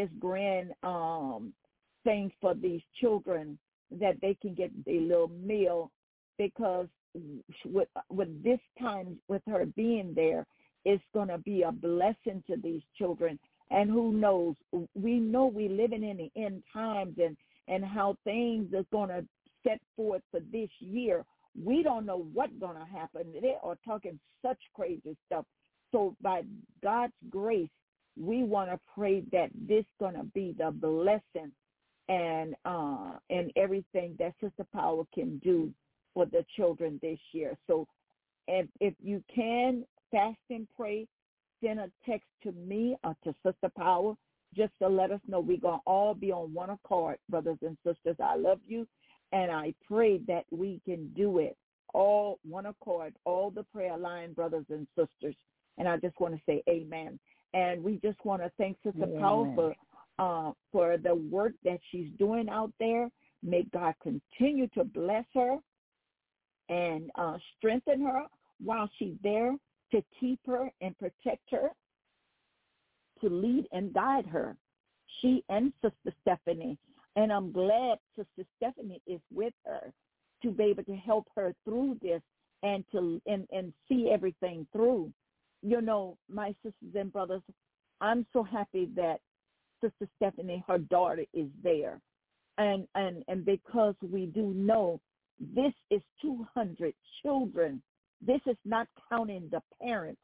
thing for these children, that they can get a little meal, because with this time with her being there, it's going to be a blessing to these children. And who knows, we know we're living in the end times and how things are going to set forth for this year. We don't know what's going to happen. They are talking such crazy stuff. So by God's grace, we want to pray that this going to be the blessing and everything that Sister Power can do for the children this year. So if you can fast and pray, send a text to me or to Sister Power just to let us know. We're going to all be on one accord, brothers and sisters. I love you, and I pray that we can do it all one accord, all the prayer line, brothers and sisters. And I just want to say amen. And we just want to thank Sister Power for the work that she's doing out there. May God continue to bless her and strengthen her while she's there, to keep her and protect her, to lead and guide her, she and Sister Stephanie. And I'm glad Sister Stephanie is with her to be able to help her through this and to and see everything through. You know, my sisters and brothers, I'm so happy that Sister Stephanie, her daughter, is there. And because we do know this is 200 children. This is not counting the parents,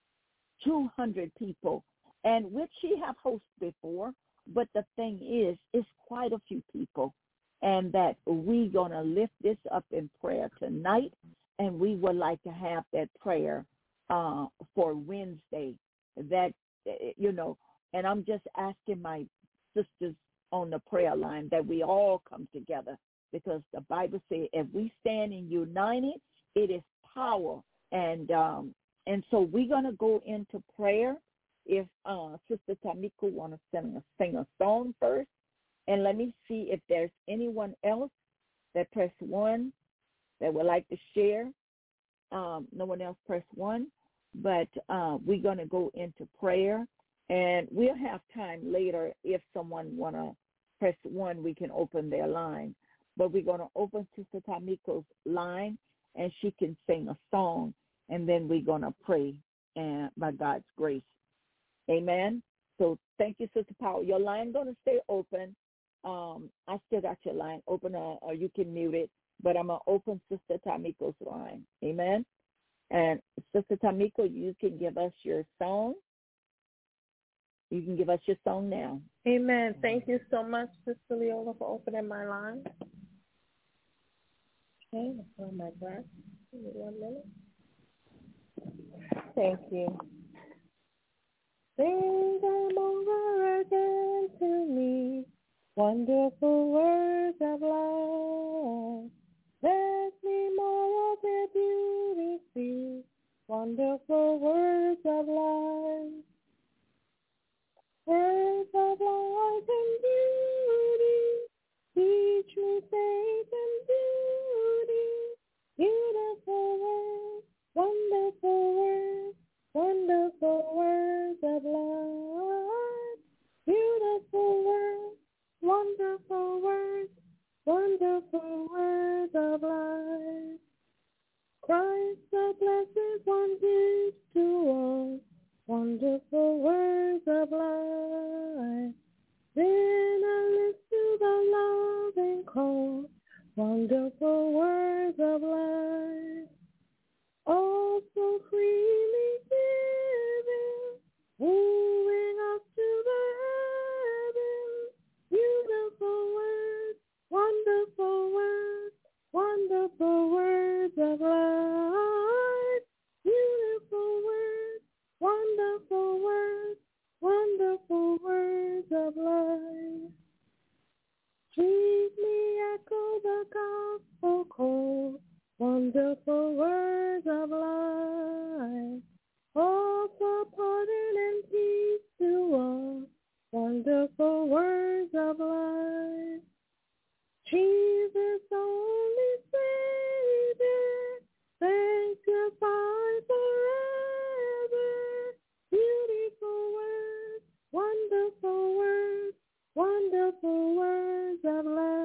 200 people, and which she have hosted before. But the thing is, it's quite a few people, and that we're going to lift this up in prayer tonight, and we would like to have that prayer for Wednesday. That, you know, and I'm just asking my sisters on the prayer line that we all come together, because the Bible says if we stand in united, it is power. And so we're going to go into prayer. If Sister Tamiko want to sing a song first, and let me see if there's anyone else that press 1 that would like to share. No one else press 1, but we're going to go into prayer, and we'll have time later if someone want to press 1, we can open their line. But we're going to open Sister Tamiko's line, and she can sing a song, and then we're going to pray by God's grace. Amen. So thank you, Sister Power. Your line going to stay open. I still got your line open, or you can mute it, but I'm going to open Sister Tamiko's line. Amen. And Sister Tamiko, you can give us your song. You can give us your song now. Amen. Thank you so much, Sister Leola, for opening my line. Okay, let's go my breath. 1 minute. Thank you. Sing them over again to me, wonderful words of life. Let me more of their beauty see, wonderful words of life. Words of life and beauty, teach me faith and beauty. Beautiful words, wonderful words, wonderful words of life. Beautiful words, wonderful words, wonderful words of life. Christ the blessed one gives to us wonderful words of life. Then I listen to the loving call, wonderful words of life. All so freely given, moving up to the heavens. Beautiful words, wonderful words, wonderful words of life. Beautiful words, wonderful words, wonderful words of life. Trees me echo the gospel call, wonderful words of life. All for pardon and peace to all, wonderful words of life. Jesus, only Savior, sanctified forever. Beautiful words, wonderful words, wonderful words of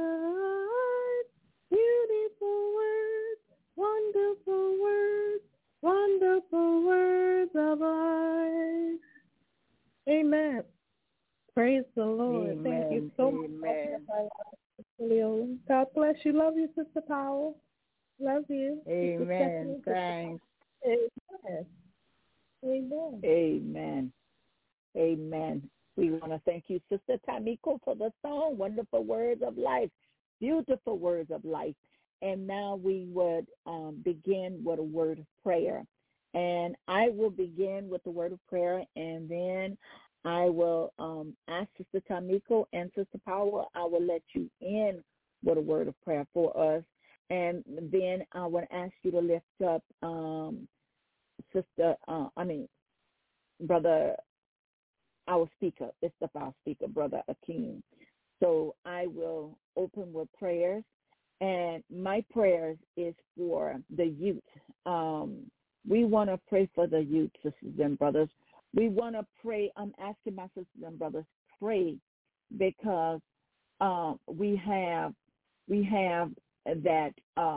life. Beautiful words, wonderful words, wonderful words of life. Amen. Praise the Lord. Amen. Thank you so much. God bless you. Love you, Sister Powell. Love you. Amen. Thanks. Amen. Amen. Amen. Amen. We want to thank you, Sister Tamiko, for the song, Wonderful Words of Life, beautiful words of life. And now we would begin with a word of prayer. And I will begin with the word of prayer, and then I will ask Sister Tamiko and Sister Powell, I will let you in with a word of prayer for us. And then I would ask you to lift up Brother, our speaker, our speaker, Brother Akeem. So I will open with prayers, and my prayers is for the youth. We want to pray for the youth, sisters and brothers. We want to pray. I'm asking my sisters and brothers, pray, because we have that.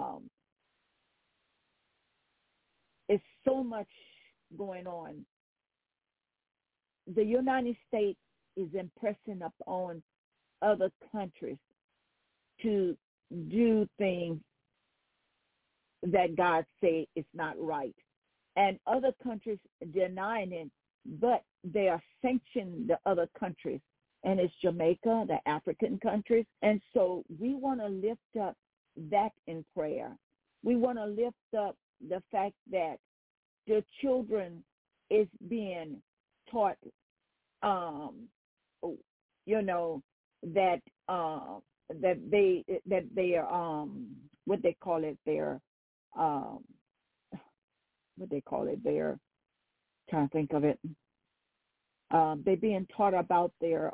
It's so much going on. The United States is impressing upon other countries to do things that God say is not right. And other countries denying it, but they are sanctioning the other countries. And it's Jamaica, the African countries. And so we want to lift up that in prayer. We want to lift up the fact that the children is being taught, that they are what they call it there, trying to think of it. They're being taught about their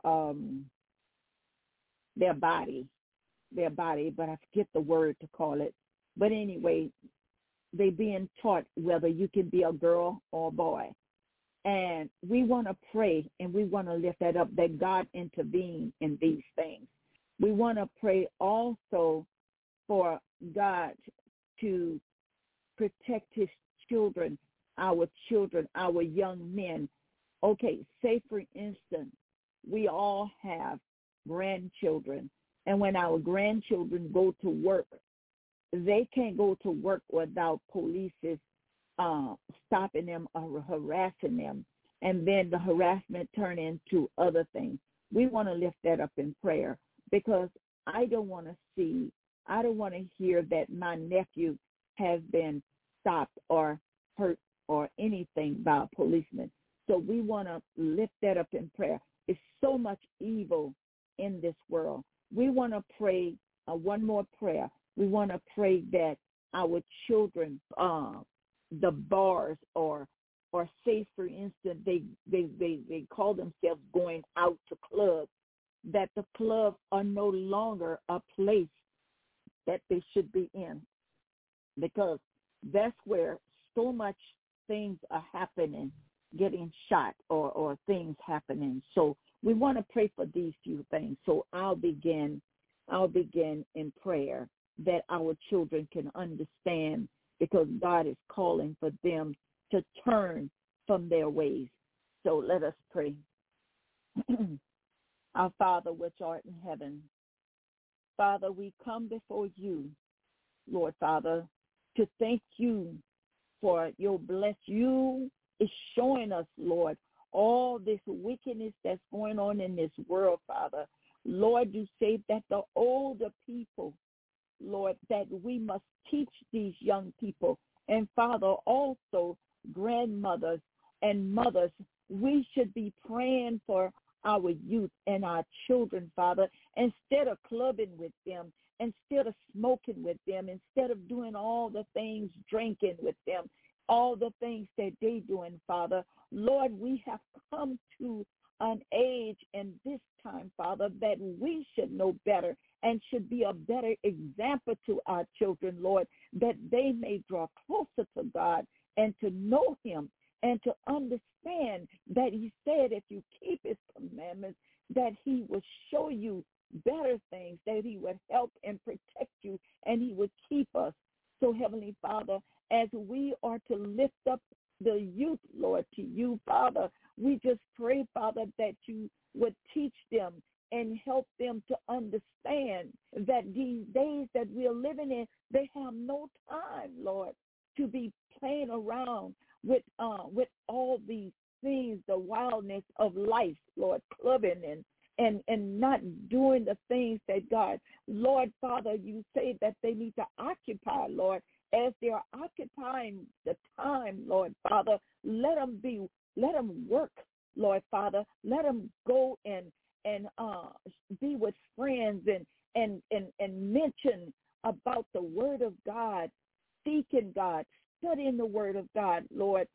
body, but I forget the word to call it. But anyway, they being taught whether you can be a girl or a boy. And we want to pray, and we want to lift that up, that God intervene in these things. We want to pray also for God to protect his children, our young men. Okay, say for instance, we all have grandchildren, and when our grandchildren go to work, they can't go to work without police stopping them or harassing them, and then the harassment turn into other things. We want to lift that up in prayer, because I don't want to hear that my nephew has been stopped or hurt or anything by a policeman. So we want to lift that up in prayer. There's so much evil in this world. We want to pray one more prayer. We want to pray that our children, the bars or say, for instance, they call themselves going out to clubs, that the clubs are no longer a place that they should be in, because that's where so much things are happening, getting shot or things happening. So we want to pray for these few things. So I'll begin in prayer that our children can understand, because God is calling for them to turn from their ways. So let us pray. Our Father, which art in heaven, Father, we come before you, Lord Father, to thank you for your bless. You is showing us, Lord, all this wickedness that's going on in this world, Father. Lord, you say that the older people, Lord, that we must teach these young people. And Father, also grandmothers and mothers, we should be praying for our youth and our children, Father, instead of clubbing with them, instead of smoking with them, instead of doing all the things, drinking with them, all the things that they doing, Father. Lord, we have come to an age in this time, Father, that we should know better and should be a better example to our children, Lord, that they may draw closer to God and to know him and to understand that he said if you keep his commandments, that he will show you better things, that he would help and protect you, and he would keep us. So, Heavenly Father, as we are to lift up the youth, Lord, to you, Father, we just pray, Father, that you would teach them and help them to understand that these days that we're living in, they have no time, Lord, to be playing around with all these things, the wildness of life, Lord, clubbing and not doing the things that God, Lord, Father, you say that they need to occupy, Lord, as they are occupying the time, Lord, Father, let them work, Lord, Father, let them go and be with friends and mention about the word of God, seeking God, studying the word of God, Lord,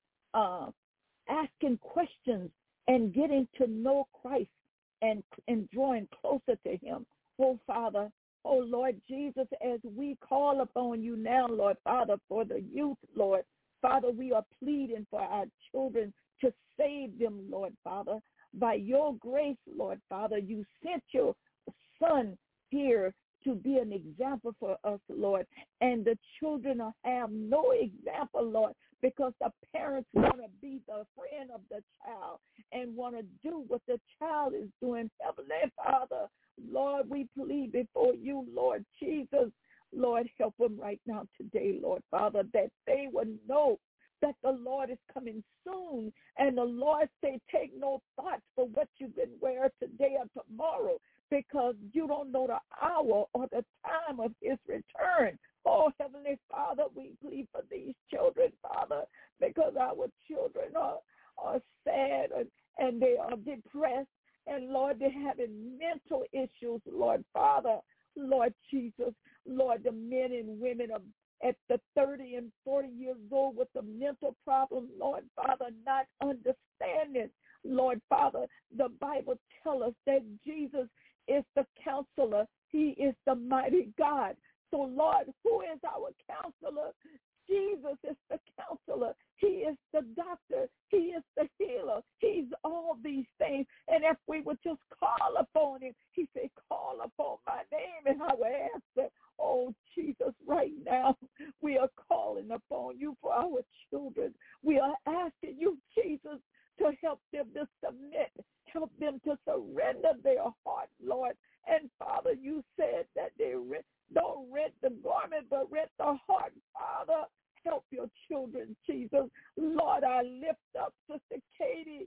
asking questions and getting to know Christ and drawing closer to him. Oh, Father, oh, Lord Jesus, as we call upon you now, Lord, Father, for the youth, Lord, Father, we are pleading for our children to save them, Lord, Father. By your grace, Lord, Father, you sent your son here to be an example for us, Lord. And the children have no example, Lord, because the parents want to be the friend of the child and want to do what the child is doing. Heavenly Father, Lord, we plead before you, Lord Jesus. Lord, help them right now today, Lord, Father, that they would know that the Lord is coming soon. And the Lord say, take no thought for what you can wear today or tomorrow, because you don't know the hour or the time of his return. Oh, Heavenly Father, we plead for these children, Father, because our children are sad and they are depressed. And, Lord, they're having mental issues, Lord, Father, Lord Jesus, Lord, the men and women of at the 30 and 40 years old with a mental problem, Lord, Father, not understanding, Lord, Father, the Bible tells us that Jesus is the counselor. He is the mighty God. So, Lord, who is our counselor? Jesus is the counselor. He is the doctor. He is the healer. He's all these things. And if we would just call upon him, he said, call upon my name and I will answer. Oh, Jesus, right now we are calling upon you for our children. We are asking you, Jesus, to help them to submit, help them to surrender their heart, Lord. And, Father, you said that they don't rent the garment, but rent the heart, Father. Help your children, Jesus. Lord, I lift up Sister Katie,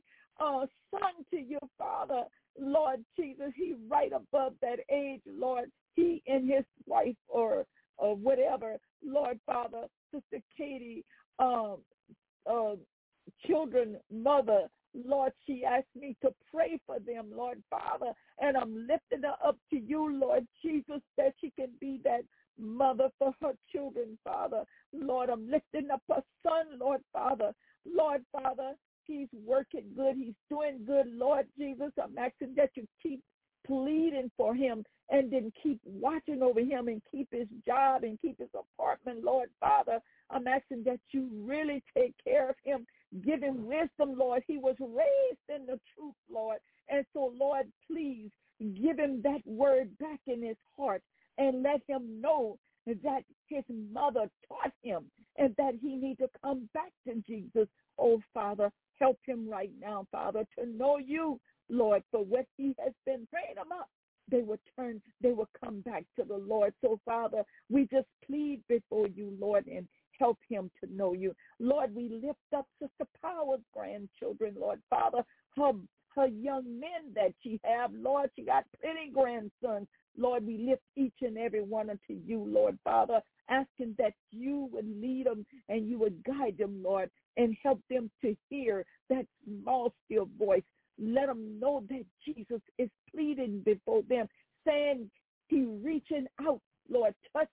son to you, Father. Lord Jesus, he's right above that age, Lord. He and his wife or whatever, Lord, Father, Sister Katie, children mother. Lord, she asked me to pray for them, Lord Father, and I'm lifting her up to you, Lord Jesus, that she can be that mother for her children, Father. Lord, I'm lifting up her son, Lord Father. Lord Father, he's working good. He's doing good, Lord Jesus. I'm asking that you keep pleading for him and then keep watching over him and keep his job and keep his apartment, Lord Father. I'm asking that you really take care of him. Give him wisdom, Lord. He was raised in the truth, Lord. And so, Lord, please give him that word back in his heart and let him know that his mother taught him and that he needs to come back to Jesus. Oh, Father, help him right now, Father, to know you, Lord, for what he has been praying about. They will come back to the Lord. So, Father, we just plead before you, Lord, and help him to know you. Lord, we lift up Sister Power's grandchildren, Lord Father, her young men that she have. Lord, she got plenty grandsons. Lord, we lift each and every one unto you, Lord Father, asking that you would lead them and you would guide them, Lord, and help them to hear that small, still voice. Let them know that Jesus is pleading before them, saying he reaching out, Lord, touch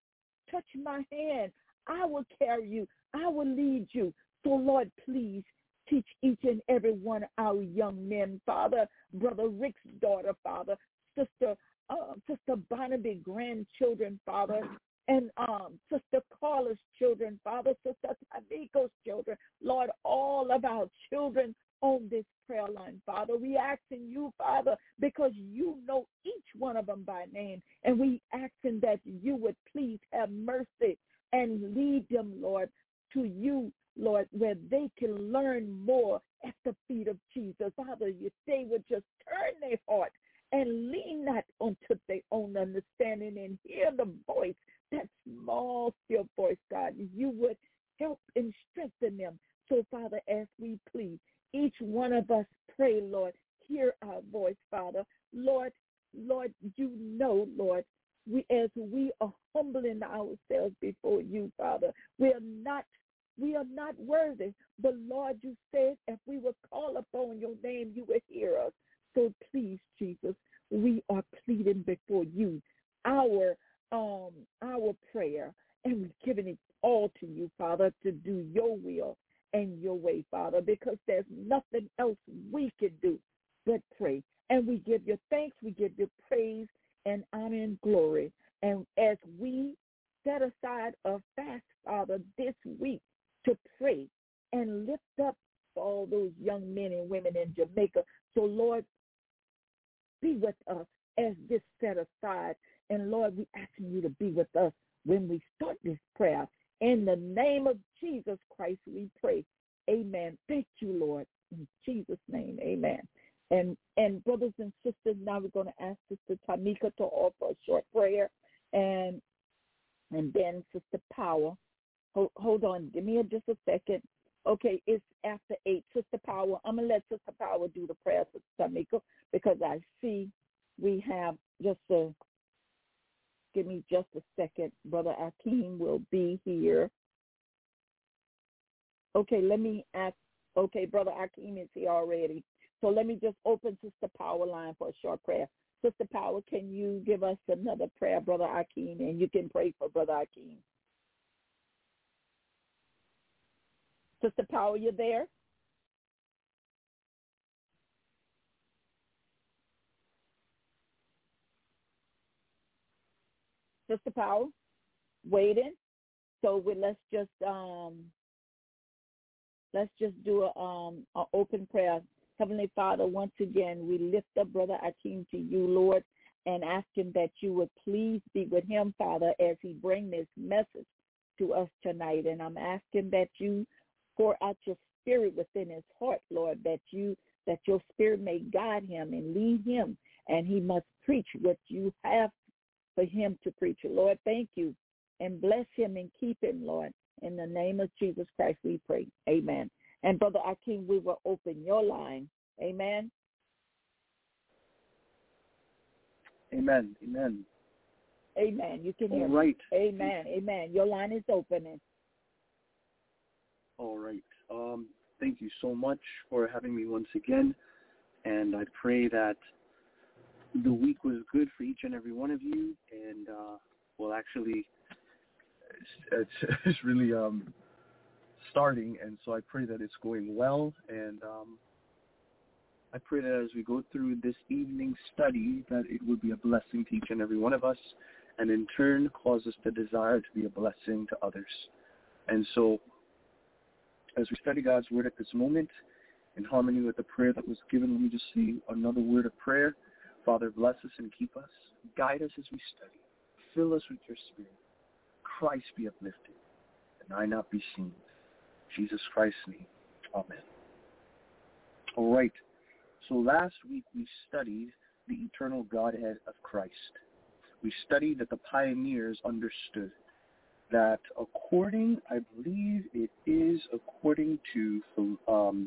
my hand. I will carry you. I will lead you. So, Lord, please teach each and every one of our young men, Father, Brother Rick's daughter, Father, Sister Barnaby grandchildren, Father, and Sister Carla's children, Father, Sister Tamiko's children, Lord, all of our children on this prayer line, Father. We asking you, Father, because you know each one of them by name, and we asking that you would please have mercy and lead them, Lord, to you, Lord, where they can learn more at the feet of Jesus. Father, if they would just turn their heart and lean not unto their own understanding and hear the voice, that small, still voice, God, you would help and strengthen them. So, Father, as we plead, each one of us pray, Lord, hear our voice, Father. Lord, you know, Lord, as we are humbling ourselves before you, Father, we are not worthy. But Lord, you said if we would call upon your name, you would hear us. So please, Jesus, we are pleading before you our prayer, and we're giving it all to you, Father, to do your will and your way, Father, because there's nothing else we can do but pray. And we give you thanks, we give you praise and honor and glory. And as we set aside a fast, Father, this week to pray and lift up all those young men and women in Jamaica. So, Lord, be with us as this set aside. And, Lord, we asking you to be with us when we start this prayer. In the name of Jesus Christ, we pray. Amen. Thank you, Lord. In Jesus' name, amen. And brothers and sisters, now we're going to ask Sister Tamika to offer a short prayer, and then Sister Power. Hold on, give me just a second. Okay, it's after 8. Sister Power, I'm going to let Sister Power do the prayer, Sister Tamika, because I see we have give me just a second. Brother Akeem will be here. Okay, let me ask. Okay, Brother Akeem is here already. So let me just open Sister Power line for a short prayer. Sister Power, can you give us another prayer, Brother Akeem, and you can pray for Brother Akeem. Sister Power, you there? Sister Power, waiting. So let's just do an open prayer. Heavenly Father, once again, we lift up Brother Akeem to you, Lord, and ask him that you would please be with him, Father, as he bring this message to us tonight. And I'm asking that you pour out your spirit within his heart, Lord, that your spirit may guide him and lead him, and he must preach what you have for him to preach. Lord, thank you, and bless him and keep him, Lord. In the name of Jesus Christ, we pray. Amen. And Brother Akeem, we will open your line. Amen. Amen. Amen. Amen. You can hear me. All right. Amen. Amen. Your line is opening. All right. Thank you so much for having me once again. And I pray that the week was good for each and every one of you. And, well, actually, it's really starting. And so I pray that it's going well. And I pray that as we go through this evening study, that it will be a blessing to each and every one of us. And in turn, cause us the desire to be a blessing to others. And so, as we study God's word at this moment, in harmony with the prayer that was given, let me just say another word of prayer. Father, bless us and keep us. Guide us as we study. Fill us with your spirit. Christ be uplifted, and I not be seen. In Jesus Christ's name, amen. All right. So last week we studied the eternal Godhead of Christ. We studied that the pioneers understood that according to,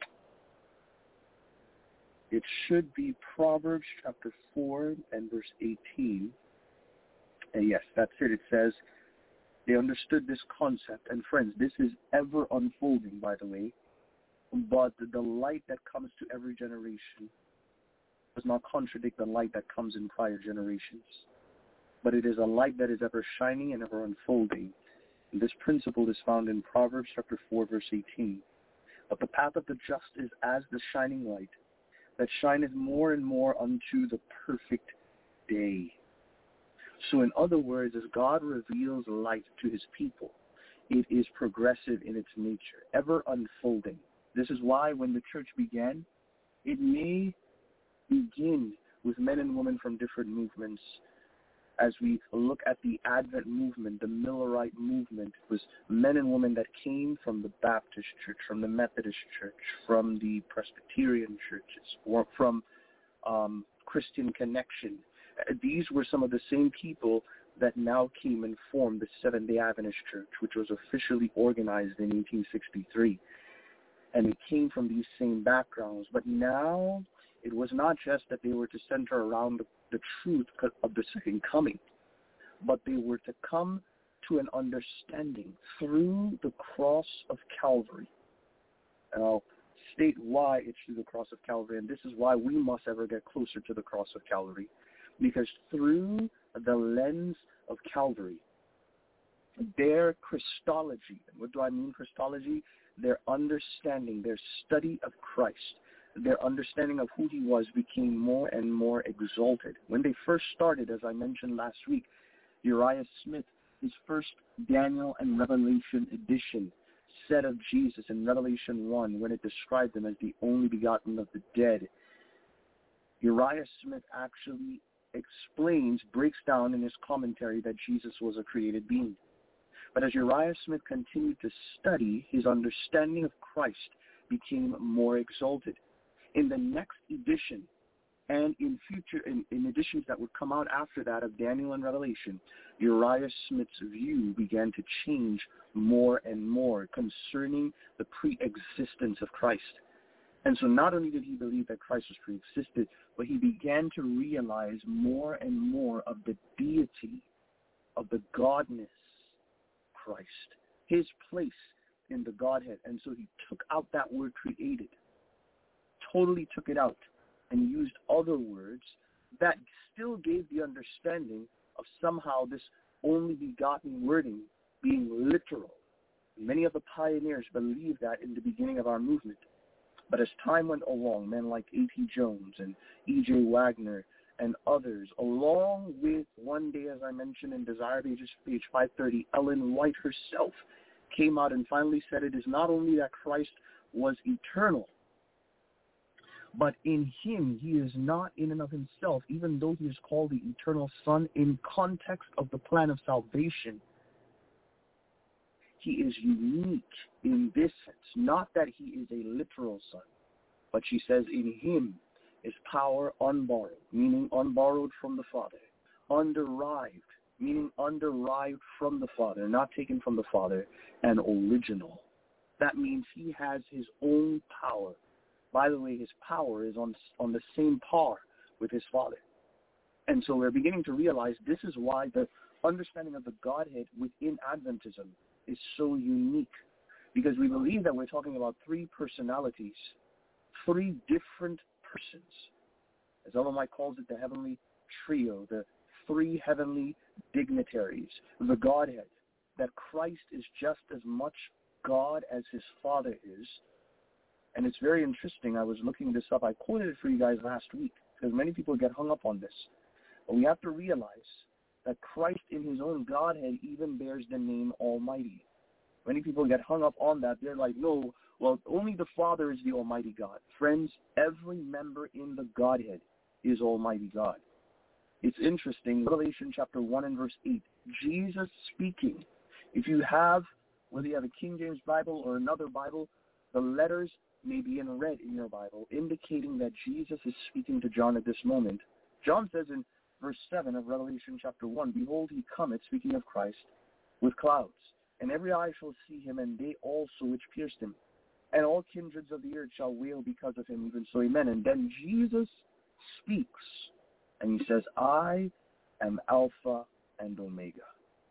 it should be Proverbs chapter 4 and verse 18. And yes, that's it. It says they understood this concept. And friends, this is ever unfolding, by the way. But the light that comes to every generation does not contradict the light that comes in prior generations. But it is a light that is ever shining and ever unfolding. And this principle is found in Proverbs chapter 4, verse 18. But the path of the just is as the shining light, that shineth more and more unto the perfect day. So in other words, as God reveals light to his people, it is progressive in its nature, ever unfolding. This is why when the church began, it may begin with men and women from different movements. As we look at the Advent movement, the Millerite movement, it was men and women that came from the Baptist church, from the Methodist church, from the Presbyterian churches, or from Christian Connection. These were some of the same people that now came and formed the Seventh-day Adventist Church, which was officially organized in 1863. And it came from these same backgrounds. But now it was not just that they were to center around the truth of the second coming, but they were to come to an understanding through the cross of Calvary. And I'll state why it's through the cross of Calvary, and this is why we must ever get closer to the cross of Calvary. Because through the lens of Calvary, their Christology, and what do I mean Christology? Their understanding, their study of Christ, their understanding of who he was became more and more exalted. When they first started, as I mentioned last week, Uriah Smith, his first Daniel and Revelation edition, said of Jesus in Revelation 1, when it described him as the only begotten of the dead, Uriah Smith actually breaks down in his commentary that Jesus was a created being. But as Uriah Smith continued to study, his understanding of Christ became more exalted. In the next edition, and in editions that would come out after that of Daniel and Revelation, Uriah Smith's view began to change more and more concerning the pre-existence of Christ. And so not only did he believe that Christ was pre-existed, but he began to realize more and more of the deity, of the godness of Christ, his place in the Godhead. And so he took out that word created, totally took it out, and used other words that still gave the understanding of somehow this only begotten wording being literal. Many of the pioneers believed that in the beginning of our movement. But as time went along, men like A.T. Jones and E.J. Wagner and others, along with, one day, as I mentioned in Desire Pages, page 530, Ellen White herself came out and finally said it is not only that Christ was eternal, but in him he is not in and of himself, even though he is called the eternal Son in context of the plan of salvation. He is unique in this sense, not that he is a literal son, but she says in him is power unborrowed, meaning unborrowed from the Father, underived, meaning underived from the Father, not taken from the Father, and original. That means he has his own power. By the way, his power is on the same par with his Father. And so we're beginning to realize this is why the understanding of the Godhead within Adventism is so unique. because we believe that we're talking about three personalities, three different persons. As Ellen White calls it, the heavenly trio, the three heavenly dignitaries, the Godhead, that Christ is just as much God as his Father is. And it's very interesting. I was looking this up. I quoted it for you guys last week because many people get hung up on this. But we have to realize that Christ in his own Godhead even bears the name Almighty. Many people get hung up on that. They're like, no, well, only the Father is the Almighty God. Friends, every member in the Godhead is Almighty God. It's interesting. Revelation chapter 1 and verse 8, Jesus speaking. If you have, whether you have a King James Bible or another Bible, the letters may be in red in your Bible, indicating that Jesus is speaking to John at this moment. John says in verse 7 of Revelation chapter 1, behold, he cometh, speaking of Christ, with clouds, and every eye shall see him, and they also which pierced him. And all kindreds of the earth shall wail because of him, even so, amen. And then Jesus speaks, and he says, I am Alpha and Omega.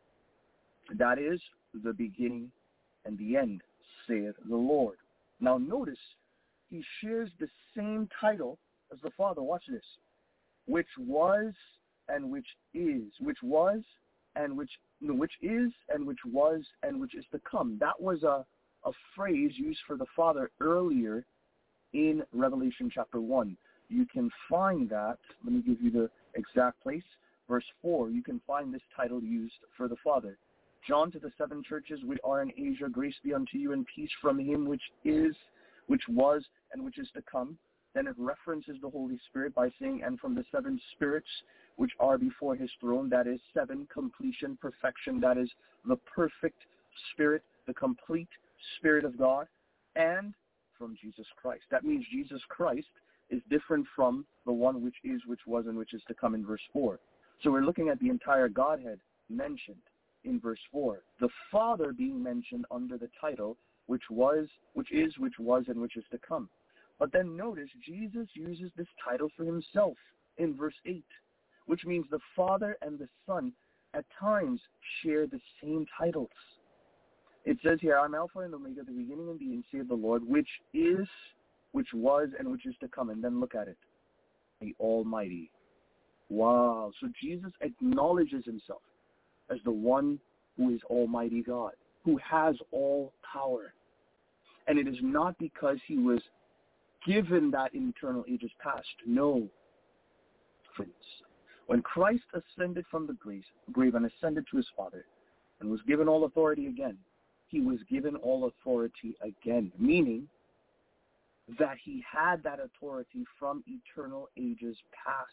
That is the beginning and the end, saith the Lord. Now notice, he shares the same title as the Father. Watch this. Which was and which is. Which was and which is and which was and which is to come. That was a phrase used for the Father earlier in Revelation chapter 1. You can find that. Let me give you the exact place. Verse 4, you can find this title used for the Father. John, to the seven churches which are in Asia, grace be unto you and peace from him which is, which was, and which is to come. Then it references the Holy Spirit by saying, and from the seven spirits which are before his throne, that is seven, completion, perfection, that is the perfect Spirit, the complete Spirit of God, and from Jesus Christ. That means Jesus Christ is different from the one which is, which was, and which is to come in verse 4. So we're looking at the entire Godhead mentioned in verse 4. The Father being mentioned under the title, which was, which is, which was, and which is to come. But then notice, Jesus uses this title for himself in verse 8, which means the Father and the Son at times share the same titles. It says here, I'm Alpha and Omega, the beginning and the end, saith the Lord, which is, which was, and which is to come. And then look at it, the Almighty. Wow. So Jesus acknowledges himself as the one who is Almighty God, who has all power. And it is not because he was given that in eternal ages past. No, friends. When Christ ascended from the grave and ascended to his Father and was given all authority again, he was given all authority again, meaning that he had that authority from eternal ages past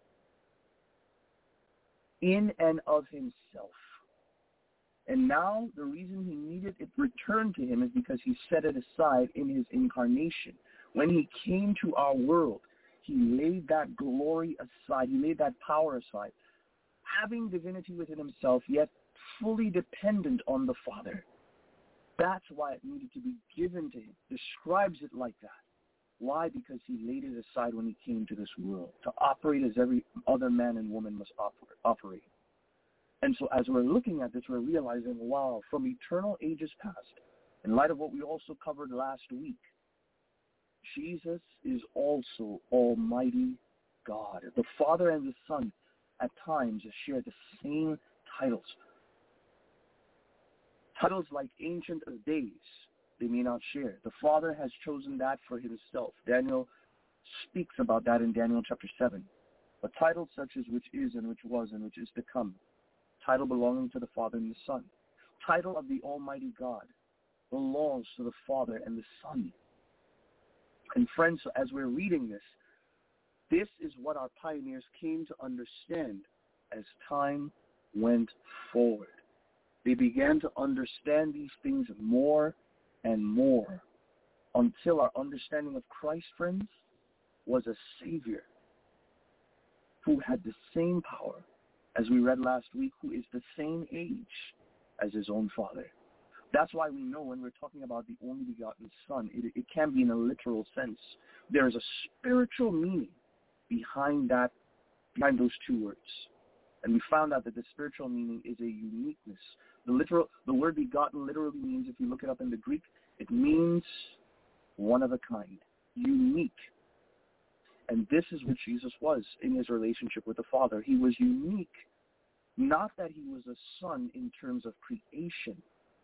in and of himself. And now the reason he needed it returned to him is because he set it aside in his incarnation. When he came to our world, he laid that glory aside. He laid that power aside, having divinity within himself, yet fully dependent on the Father. That's why it needed to be given to him. Describes it like that. Why? Because he laid it aside when he came to this world, to operate as every other man and woman must operate. And so as we're looking at this, we're realizing, wow, from eternal ages past, in light of what we also covered last week, Jesus is also Almighty God. The Father and the Son at times share the same titles. Titles like Ancient of Days, they may not share. The Father has chosen that for himself. Daniel speaks about that in Daniel chapter 7. But titles such as which is and which was and which is to come. Title belonging to the Father and the Son. Title of the Almighty God belongs to the Father and the Son. And friends, as we're reading this, this is what our pioneers came to understand as time went forward. They began to understand these things more and more until our understanding of Christ, friends, was a Savior who had the same power, as we read last week, who is the same age as his own Father. That's why we know when we're talking about the only begotten Son, it can be in a literal sense. There is a spiritual meaning behind those two words. And we found out that the spiritual meaning is a uniqueness. The word begotten literally means, if you look it up in the Greek, it means one of a kind, unique. And this is what Jesus was in his relationship with the Father. He was unique. Not that he was a son in terms of creation,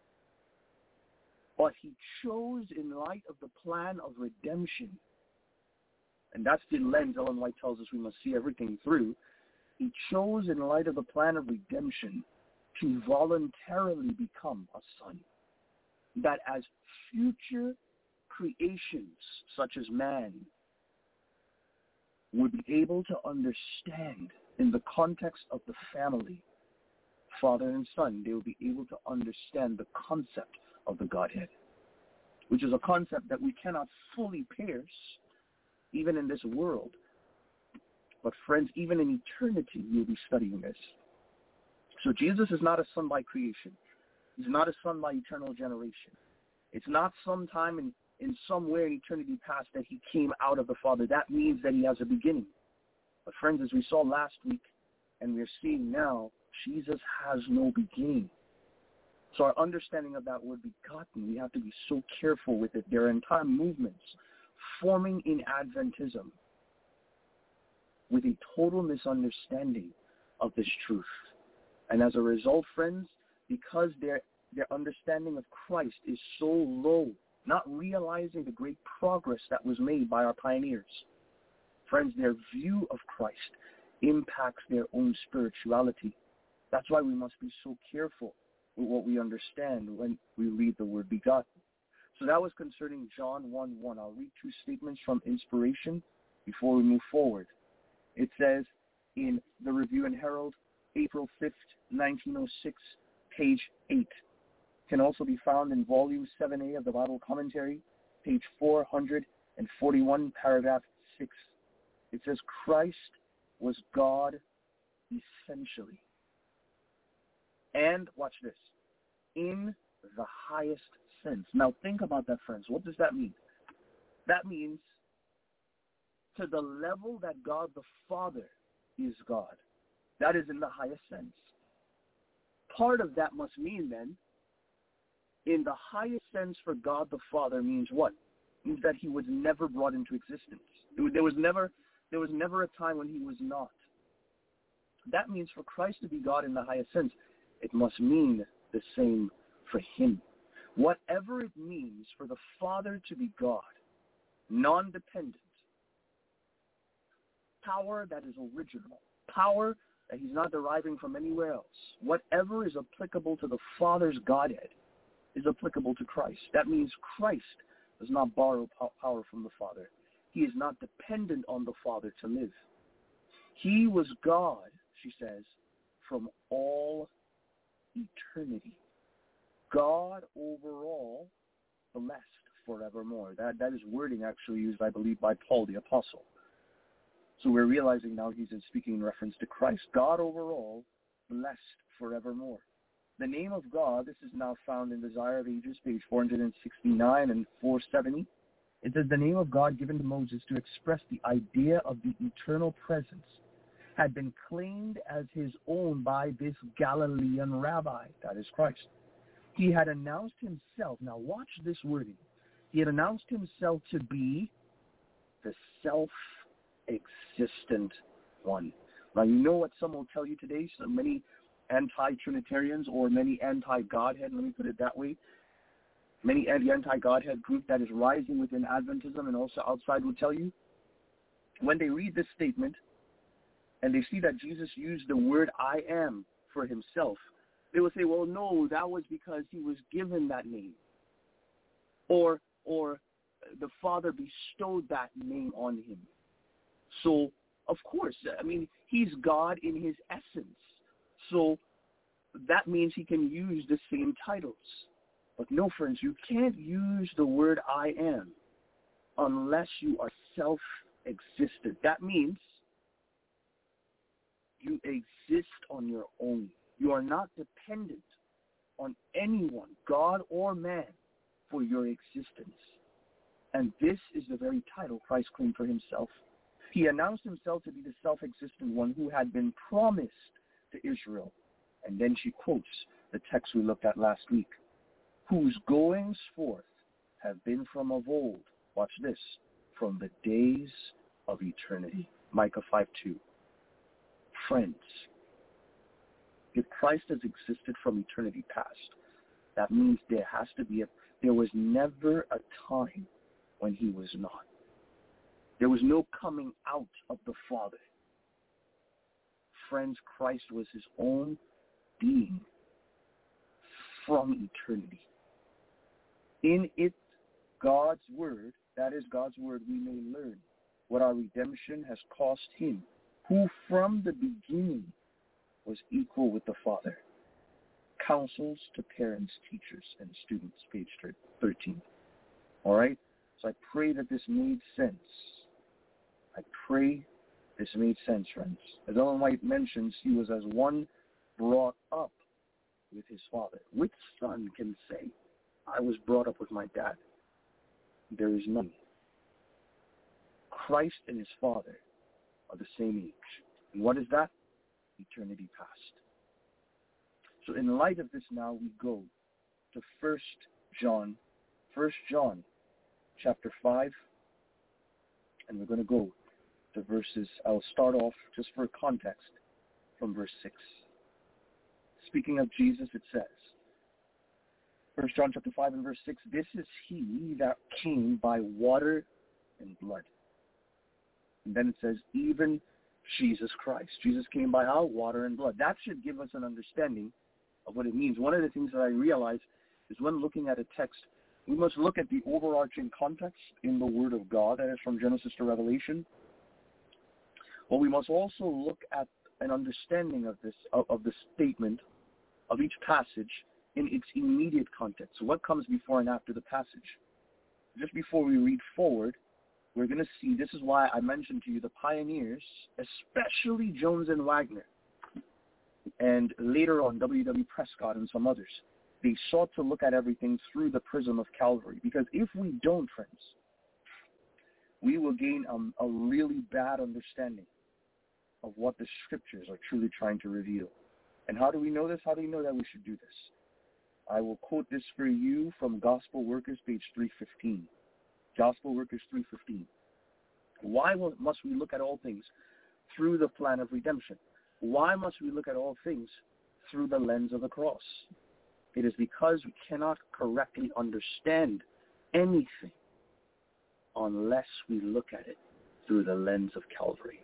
but he chose in light of the plan of redemption. And that's the lens Ellen White tells us we must see everything through. He chose in light of the plan of redemption to voluntarily become a son. That as future creations, such as man, would be able to understand in the context of the family, father and son, they would be able to understand the concept of the Godhead, which is a concept that we cannot fully pierce, even in this world. But friends, even in eternity, we'll be studying this. So Jesus is not a son by creation. He's not a son by eternal generation. It's not sometime in somewhere in eternity past that he came out of the Father. That means that he has a beginning. But friends, as we saw last week, and we're seeing now, Jesus has no beginning. So our understanding of that word begotten, we have to be so careful with it. There are entire movements forming in Adventism with a total misunderstanding of this truth. And as a result, friends, because their understanding of Christ is so low, not realizing the great progress that was made by our pioneers, friends, their view of Christ impacts their own spirituality. That's why we must be so careful with what we understand when we read the word begotten. So that was concerning John 1:1. I'll read two statements from Inspiration before we move forward. It says in the Review and Herald, April 5th, 1906, page 8. Can also be found in volume 7A of the Bible Commentary, page 441, paragraph 6. It says, Christ was God essentially. And, watch this, in the highest sense. Now think about that, friends. What does that mean? That means to the level that God the Father is God. That is in the highest sense. Part of that must mean then, in the highest sense for God the Father means what? It means that he was never brought into existence. There was never a time when he was not. That means for Christ to be God in the highest sense, it must mean the same for him. Whatever it means for the Father to be God, non-dependent, power that is original, power that he's not deriving from anywhere else, whatever is applicable to the Father's Godhead is applicable to Christ. That means Christ does not borrow power from the Father. He is not dependent on the Father to live. He was God, she says, from all eternity. God overall, blessed forevermore. That is wording actually used, I believe, by Paul the Apostle. So we're realizing now he's speaking in reference to Christ. God overall, blessed forevermore. The name of God, this is now found in Desire of Ages, page 469 and 470. It says, the name of God given to Moses to express the idea of the eternal presence had been claimed as his own by this Galilean rabbi, that is Christ. He had announced himself, now watch this wording, he had announced himself to be the self-existent one. Now you know what some will tell you today, so many anti-Trinitarians or many anti-Godhead, let me put it that way, many anti-Godhead group that is rising within Adventism and also outside will tell you, when they read this statement and they see that Jesus used the word I am for himself, they will say, well, no, that was because he was given that name. Or the Father bestowed that name on him. So, of course, I mean, he's God in his essence. So that means he can use the same titles. But no, friends, you can't use the word I am unless you are self-existent. That means you exist on your own. You are not dependent on anyone, God or man, for your existence. And this is the very title Christ claimed for himself. He announced himself to be the self-existent one who had been promised to to Israel. And then she quotes the text we looked at last week. Whose goings forth have been from of old. Watch this. From the days of eternity. Micah 5:2. Friends, if Christ has existed from eternity past, that means there was never a time when he was not. There was no coming out of the Father. Friends, Christ was his own being from eternity. In it, God's word, that is God's word, we may learn what our redemption has cost him, who from the beginning was equal with the Father. Counsels to parents, teachers, and students, page 13. All right? So I pray that this made sense. I pray this made sense, friends. As Ellen White mentions, he was as one brought up with his father. Which son can say, I was brought up with my dad? There is none. Christ and his Father are the same age. And what is that? Eternity past. So in light of this now, we go to 1 John chapter 5, and we're going to go to verses, I'll start off just for context from verse 6. Speaking of Jesus, it says, 1 John chapter 5 and verse 6, this is he that came by water and blood. And then it says, even Jesus Christ. Jesus came by how? Water and blood. That should give us an understanding of what it means. One of the things that I realize is when looking at a text, we must look at the overarching context in the Word of God, that is from Genesis to Revelation. But we must also look at an understanding of this statement, of each passage, in its immediate context. So what comes before and after the passage? Just before we read forward, we're going to see, this is why I mentioned to you the pioneers, especially Jones and Wagner, and later on W.W. Prescott and some others. They sought to look at everything through the prism of Calvary. Because if we don't, friends, we will gain a really bad understanding of what the Scriptures are truly trying to reveal. And how do we know this? How do we know that we should do this? I will quote this for you from Gospel Workers, page 315. Gospel Workers 315. Why must we look at all things through the plan of redemption? Why must we look at all things through the lens of the cross? It is because we cannot correctly understand anything unless we look at it through the lens of Calvary.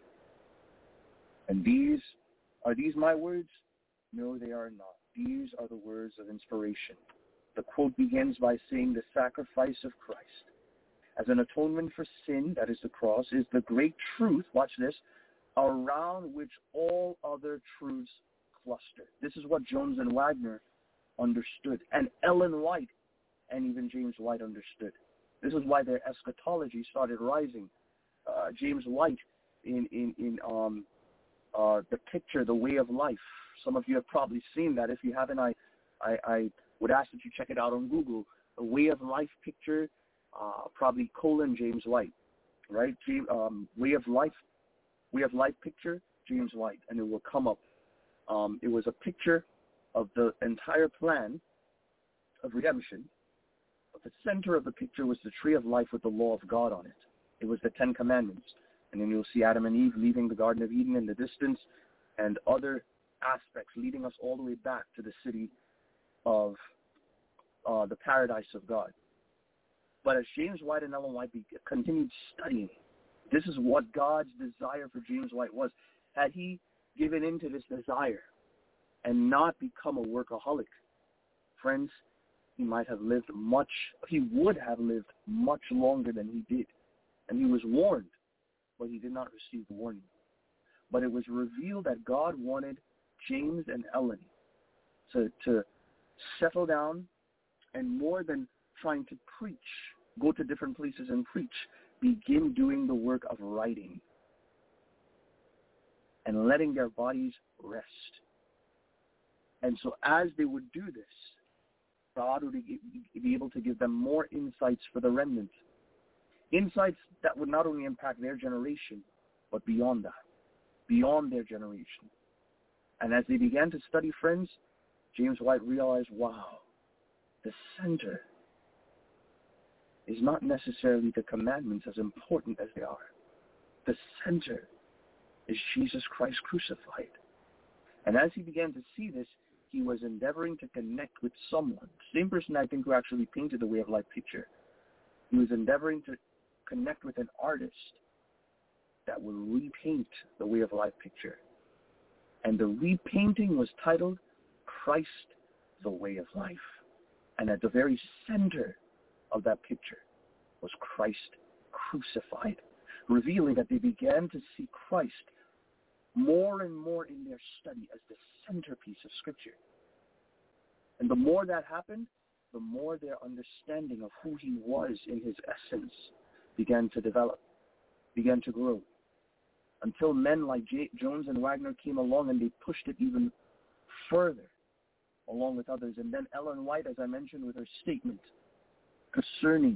And are these my words? No, they are not. These are the words of inspiration. The quote begins by saying, the sacrifice of Christ as an atonement for sin, that is the cross, is the great truth, watch this, around which all other truths cluster. This is what Jones and Wagner understood, and Ellen White and even James White understood. This is why their eschatology started rising. James White in the picture, The Way of Life. Some of you have probably seen that. If you haven't, I would ask that you check it out on Google. The Way of Life picture, probably James White, right? Way of Life picture, James White, and it will come up. It was a picture of the entire plan of redemption. But the center of the picture was the tree of life with the law of God on it. It was the Ten Commandments. And then you'll see Adam and Eve leaving the Garden of Eden in the distance, and other aspects leading us all the way back to the city of the paradise of God. But as James White and Ellen White continued studying, this is what God's desire for James White was. Had he given into this desire and not become a workaholic, friends, he would have lived much longer than he did. And he was warned, but he did not receive the warning. But it was revealed that God wanted James and Ellen to settle down, and more than trying to preach, go to different places and preach, begin doing the work of writing and letting their bodies rest. And so as they would do this, God would be able to give them more insights for the remnant. Insights that would not only impact their generation, but beyond that, beyond their generation. And as they began to study, friends, James White realized, wow, the center is not necessarily the commandments, as important as they are. The center is Jesus Christ crucified. And as he began to see this, he was endeavoring to connect with someone. Same person, I think, who actually painted the Way of Life picture. He was endeavoring to connect with an artist that would repaint the Way of Life picture. And the repainting was titled Christ, the Way of Life. And at the very center of that picture was Christ crucified, revealing that they began to see Christ more and more in their study as the centerpiece of Scripture. And the more that happened, the more their understanding of who he was in his essence began to develop, began to grow, until men like Jones and Wagner came along and they pushed it even further, along with others. And then Ellen White, as I mentioned, with her statement concerning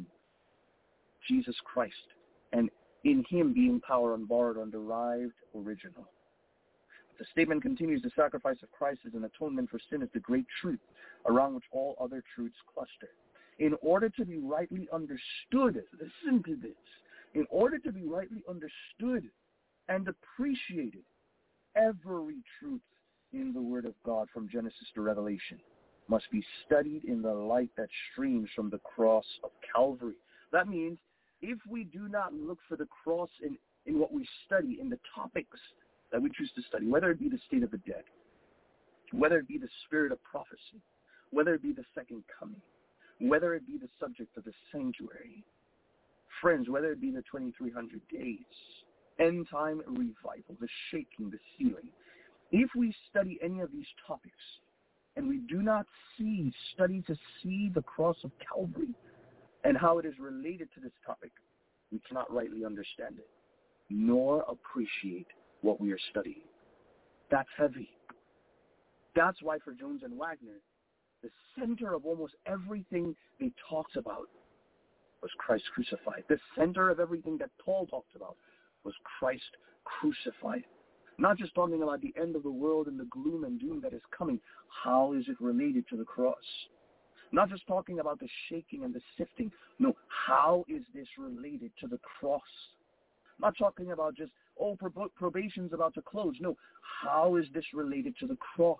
Jesus Christ and in him being power unborrowed, underived, original. The statement continues, the sacrifice of Christ as an atonement for sin is the great truth around which all other truths cluster. In order to be rightly understood, listen to this, in order to be rightly understood and appreciated, every truth in the Word of God from Genesis to Revelation must be studied in the light that streams from the cross of Calvary. That means if we do not look for the cross in what we study, in the topics that we choose to study, whether it be the state of the dead, whether it be the spirit of prophecy, whether it be the second coming, whether it be the subject of the sanctuary, friends, whether it be the 2300 days, end time revival, the shaking, the sealing, if we study any of these topics and we do not study to see the cross of Calvary and how it is related to this topic, we cannot rightly understand it, nor appreciate what we are studying. That's heavy. That's why for Jones and Wagner, the center of almost everything they talked about was Christ crucified. The center of everything that Paul talked about was Christ crucified. Not just talking about the end of the world and the gloom and doom that is coming. How is it related to the cross? Not just talking about the shaking and the sifting. No, how is this related to the cross? Not talking about just, probation's about to close. No, how is this related to the cross?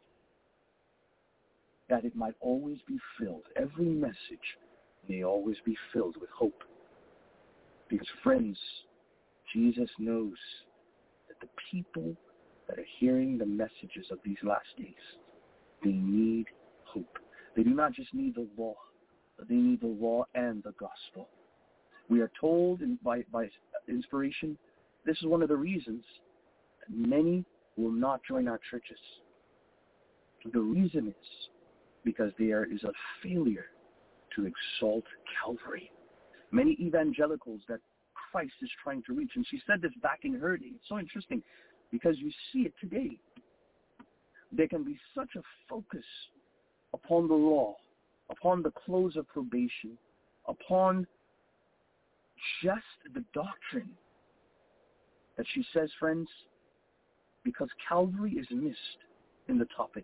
That it might always be filled, every message may always be filled with hope. Because, friends, Jesus knows that the people that are hearing the messages of these last days, they need hope. They do not just need the law, but they need the law and the gospel. We are told by inspiration, this is one of the reasons that many will not join our churches. The reason is because there is a failure to exalt Calvary. Many evangelicals that Christ is trying to reach, and she said this back in her day. It's so interesting because you see it today. There can be such a focus upon the law, upon the close of probation, upon just the doctrine, that she says, friends, because Calvary is missed in the topic,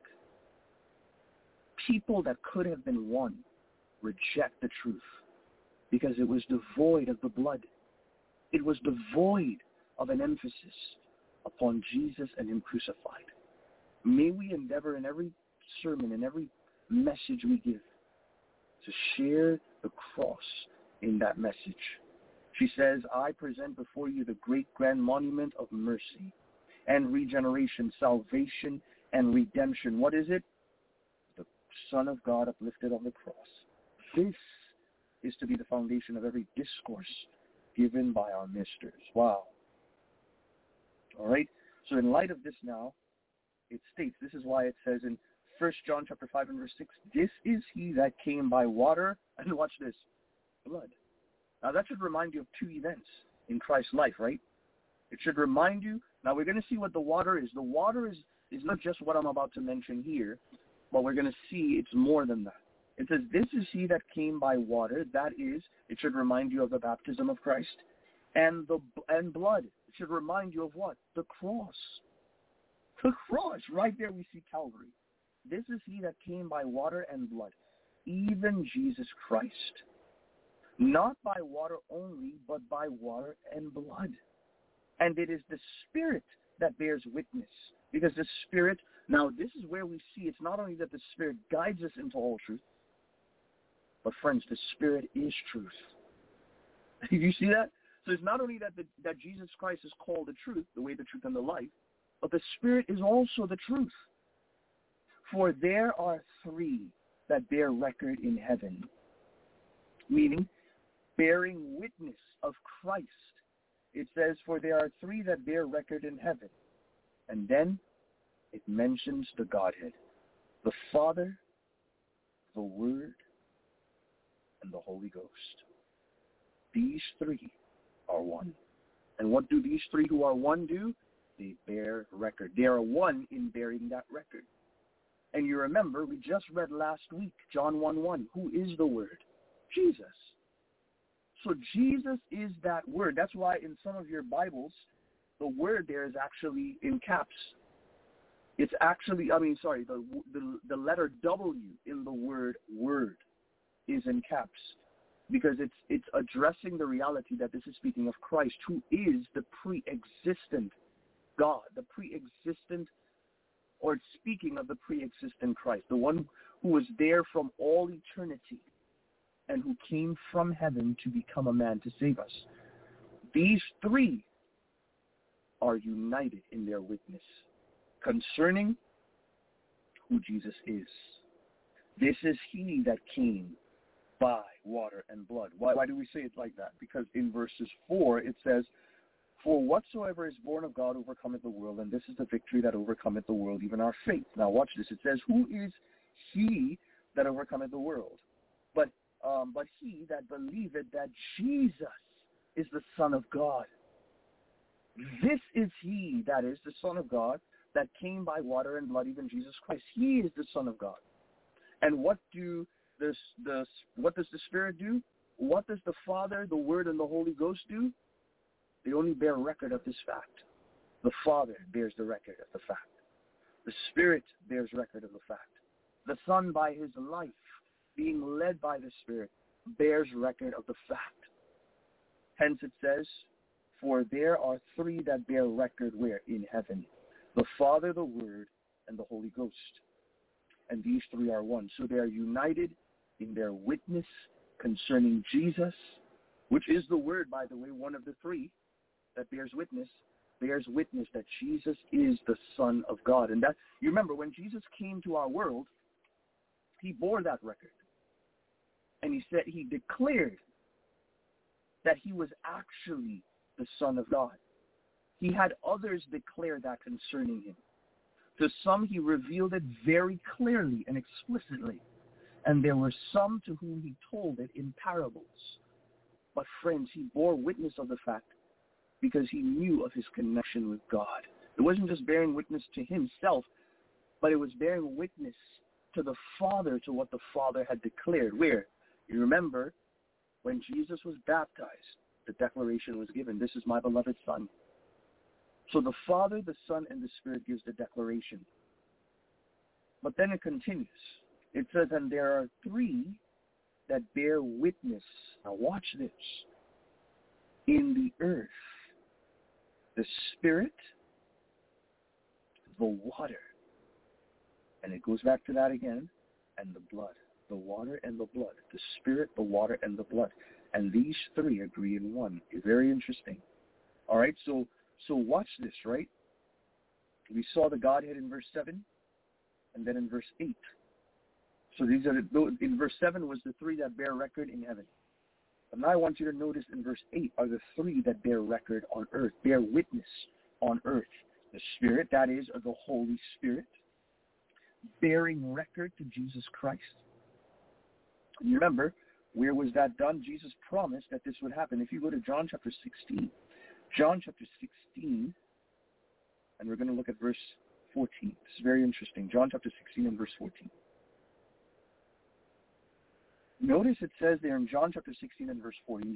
people that could have been won reject the truth because it was devoid of the blood. It was devoid of an emphasis upon Jesus and him crucified. May we endeavor in every sermon, in every message we give, to share the cross in that message. She says, I present before you the great grand monument of mercy and regeneration, salvation and redemption. What is it? The Son of God uplifted on the cross. This is to be the foundation of every discourse given by our ministers. Wow. All right. So in light of this now, it states, this is why it says in 1 John chapter 5 and verse 6, this is he that came by water, and watch this, blood. Now that should remind you of two events in Christ's life, right? It should remind you, now we're going to see what the water is. The water is not just what I'm about to mention here, but we're going to see it's more than that. It says, this is he that came by water, that is, it should remind you of the baptism of Christ, and blood. It should remind you of what? The cross. the cross. Right there we see Calvary. This is he that came by water and blood, even Jesus Christ. Not by water only, but by water and blood. And it is the Spirit that bears witness. Because the Spirit, now this is where we see it's not only that the Spirit guides us into all truth, but friends, the Spirit is truth. You see that? So it's not only that Jesus Christ is called the truth, the way, the truth, and the life, but the Spirit is also the truth. For there are three that bear record in heaven, meaning bearing witness of Christ. It says, for there are three that bear record in heaven. And then it mentions the Godhead, the Father, the Word, and the Holy Ghost. These three are one. And what do these three who are one do? They bear record. They are one in bearing that record. And you remember, we just read last week, John 1:1, who is the Word? Jesus. So Jesus is that Word. That's why in some of your Bibles, the word there is actually in caps. It's actually, the letter W in the word word is in caps, because it's addressing the reality that this is speaking of Christ, who is the pre-existent God, the pre-existent, or it's speaking of the pre-existent Christ, the one who was there from all eternity and who came from heaven to become a man to save us. These three are united in their witness concerning who Jesus is. This is he that came by water and blood. Why do we say it like that? Because in verses 4 it says, for whatsoever is born of God overcometh the world, and this is the victory that overcometh the world, even our faith. Now watch this. It says, who is he that overcometh the world? But he that believeth that Jesus is the Son of God. This is he that is the Son of God, that came by water and blood, even Jesus Christ. He is the Son of God. And what does the Spirit do? What does the Father, the Word, and the Holy Ghost do? They only bear record of this fact. The Father bears the record of the fact. The Spirit bears record of the fact. The Son, by his life, being led by the Spirit, bears record of the fact. Hence it says, for there are three that bear record where? In heaven. The Father, the Word, and the Holy Ghost. And these three are one. So they are united in their witness concerning Jesus, which is the Word, by the way, one of the three that bears witness that Jesus is the Son of God. And that, you remember, when Jesus came to our world, he bore that record. And he said, he declared that he was actually the Son of God. He had others declare that concerning him. To some he revealed it very clearly and explicitly, and there were some to whom he told it in parables. But friends, he bore witness of the fact because he knew of his connection with God. It wasn't just bearing witness to himself, but it was bearing witness to the Father, to what the Father had declared. Where? You remember, when Jesus was baptized, the declaration was given, this is my beloved Son. So the Father, the Son, and the Spirit gives the declaration. But then it continues. It says, and there are three that bear witness. Now watch this. In the earth, the Spirit, the water. And it goes back to that again, and the blood. The water and the blood. The Spirit, the water, and the blood. And these three agree in one. It's very interesting. All right, so watch this, right? We saw the Godhead in verse 7, and then in verse 8. So these are in verse 7 was the three that bear record in heaven. But now I want you to notice in verse 8 are the three that bear record on earth, bear witness on earth. The Spirit, that is, the Holy Spirit, bearing record to Jesus Christ. And remember, where was that done? Jesus promised that this would happen. If you go to John chapter 16, and we're going to look at verse 14. This is very interesting. John chapter 16 and verse 14. Notice it says there in John chapter 16 and verse 14,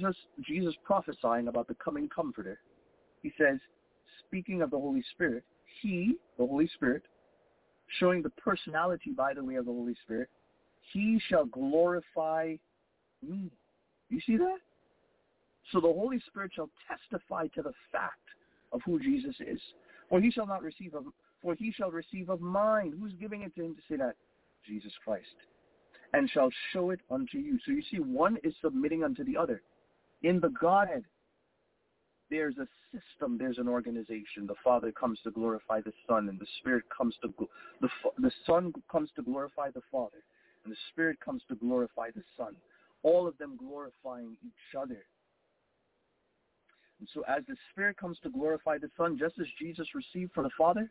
Jesus prophesying about the coming Comforter. He says, speaking of the Holy Spirit, he, the Holy Spirit, showing the personality by the way of the Holy Spirit, he shall glorify me. You see that? So the Holy Spirit shall testify to the fact of who Jesus is. For he shall receive of mine. Who's giving it to him to say that? Jesus Christ. And shall show it unto you. So you see, one is submitting unto the other. In the Godhead, there's a system, there's an organization. The Father comes to glorify the Son, and the Spirit comes to the Son comes to glorify the Father, and the Spirit comes to glorify the Son. All of them glorifying each other. And so as the Spirit comes to glorify the Son, just as Jesus received from the Father,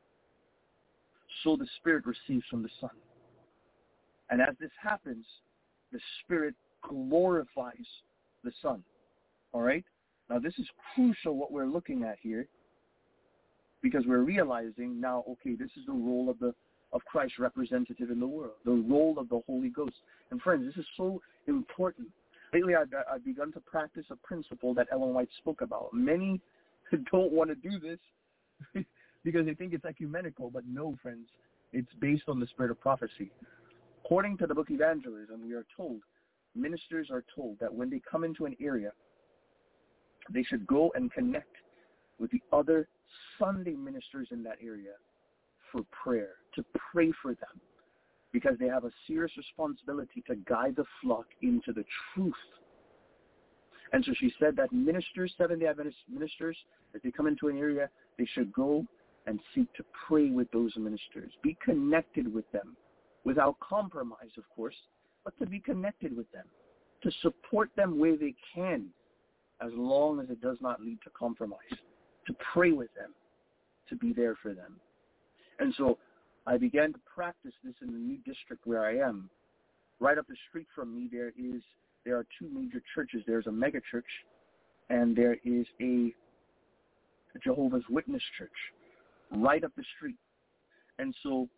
so the Spirit receives from the Son. And as this happens, the Spirit glorifies the Son. All right? Now, this is crucial what we're looking at here, because we're realizing now, okay, this is the role of Christ's representative in the world, the role of the Holy Ghost. And friends, this is so important. Lately, I've begun to practice a principle that Ellen White spoke about. Many don't want to do this because they think it's ecumenical, but no, friends, it's based on the spirit of prophecy. According to the book Evangelism, we are told, ministers are told that when they come into an area, they should go and connect with the other Sunday ministers in that area for prayer, to pray for them, because they have a serious responsibility to guide the flock into the truth. And so she said that ministers, Seventh-day Adventist ministers, if they come into an area, they should go and seek to pray with those ministers, be connected with them, without compromise, of course, but to be connected with them, to support them where they can, as long as it does not lead to compromise, to pray with them, to be there for them. And so I began to practice this in the new district where I am. Right up the street from me, there are two major churches. There's a mega church, and there is a Jehovah's Witness church right up the street. And so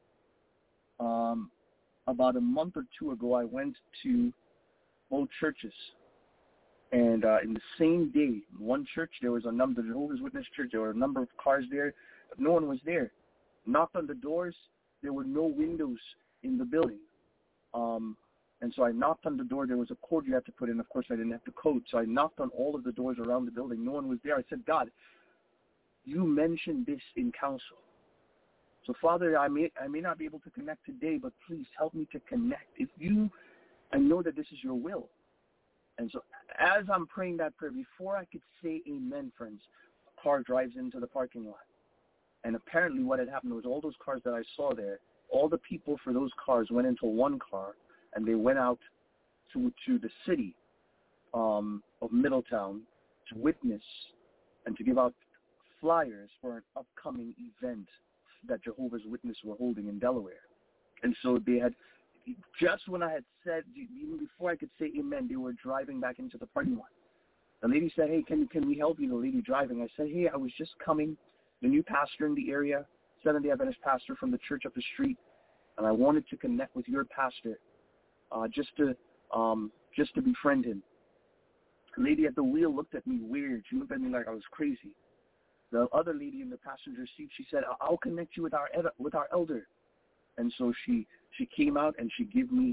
about a month or two ago, I went to both churches. And in the same day, one church, there was a number, the Jehovah's Witness church, there were a number of cars there, but no one was there. Knocked on the doors, there were no windows in the building. And so I knocked on the door. There was a code you had to put in. Of course, I didn't have the code. So I knocked on all of the doors around the building. No one was there. I said, God, you mentioned this in council. So, Father, I may not be able to connect today, but please help me to connect. I know that this is your will. And so as I'm praying that prayer, before I could say amen, friends, a car drives into the parking lot. And apparently what had happened was all those cars that I saw there, all the people for those cars went into one car, and they went out to the city of Middletown to witness and to give out flyers for an upcoming event that Jehovah's Witnesses were holding in Delaware. And so they had, just when I had said, even before I could say amen, they were driving back into the parking lot. The lady said, hey, can we help you? The lady driving. I said, hey, I was just coming, the new pastor in the area, Seventh-day Adventist pastor from the church up the street, and I wanted to connect with your pastor just to befriend him. The lady at the wheel looked at me weird. She looked at me like I was crazy. The other lady in the passenger seat, she said, I'll connect you with our elder. And so she came out and she gave me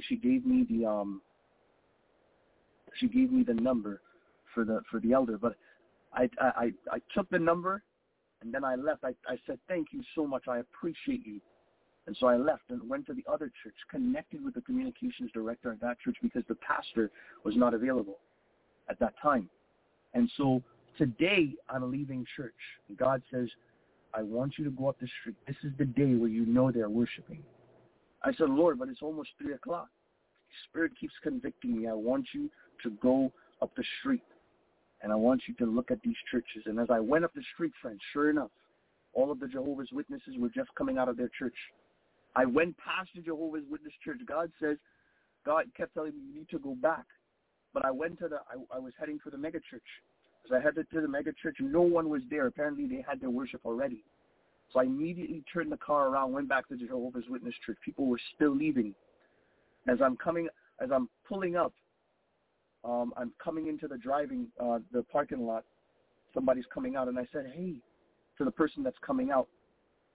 the number for the elder. But I took the number and then I left. I said, thank you so much. I appreciate you. And so I left and went to the other church, connected with the communications director at that church because the pastor was not available at that time. And so today I'm leaving church. God says, I want you to go up the street. This is the day where you know they're worshiping. I said, Lord, but it's almost 3 o'clock. Spirit keeps convicting me. I want you to go up the street, and I want you to look at these churches. And as I went up the street, friends, sure enough, all of the Jehovah's Witnesses were just coming out of their church. I went past the Jehovah's Witness church. God kept telling me, you need to go back. But I went to I was heading for the mega church. As I headed to the mega church, no one was there. Apparently they had their worship already. So I immediately turned the car around, went back to the Jehovah's Witness church. People were still leaving. As I'm pulling up, I'm coming into the parking lot. Somebody's coming out, and I said, hey, to the person that's coming out,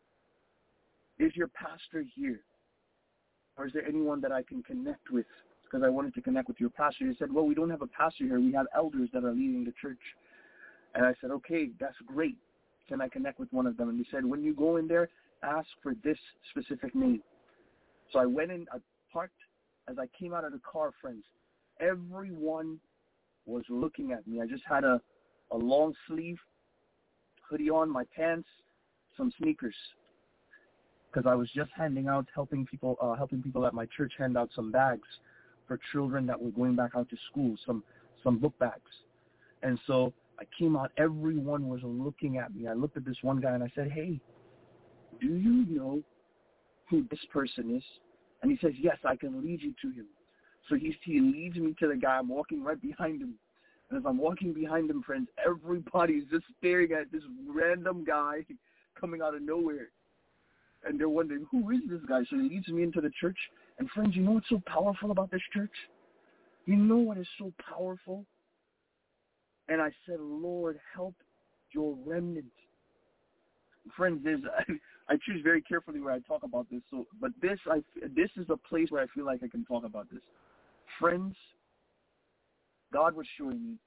is your pastor here? Or is there anyone that I can connect with? Because I wanted to connect with your pastor. He said, well, we don't have a pastor here. We have elders that are leading the church. And I said, okay, that's great. Can I connect with one of them? And he said, when you go in there, ask for this specific name. So I went in, I parked. As I came out of the car, friends, everyone was looking at me. I just had a long sleeve hoodie on, my pants, some sneakers, because I was just helping people at my church hand out some bags for children that were going back out to school, some book bags. And so I came out, everyone was looking at me. I looked at this one guy and I said, hey, do you know who this person is? And he says, yes, I can lead you to him. So he leads me to the guy. I'm walking right behind him. And as I'm walking behind him, friends, everybody's just staring at this random guy coming out of nowhere. And they're wondering, who is this guy? So he leads me into the church. And friends, you know what's so powerful about this church? You know what is so powerful? And I said, Lord, help your remnant. Friends, I choose very carefully where I talk about this. But this is a place where I feel like I can talk about this. Friends, God was showing me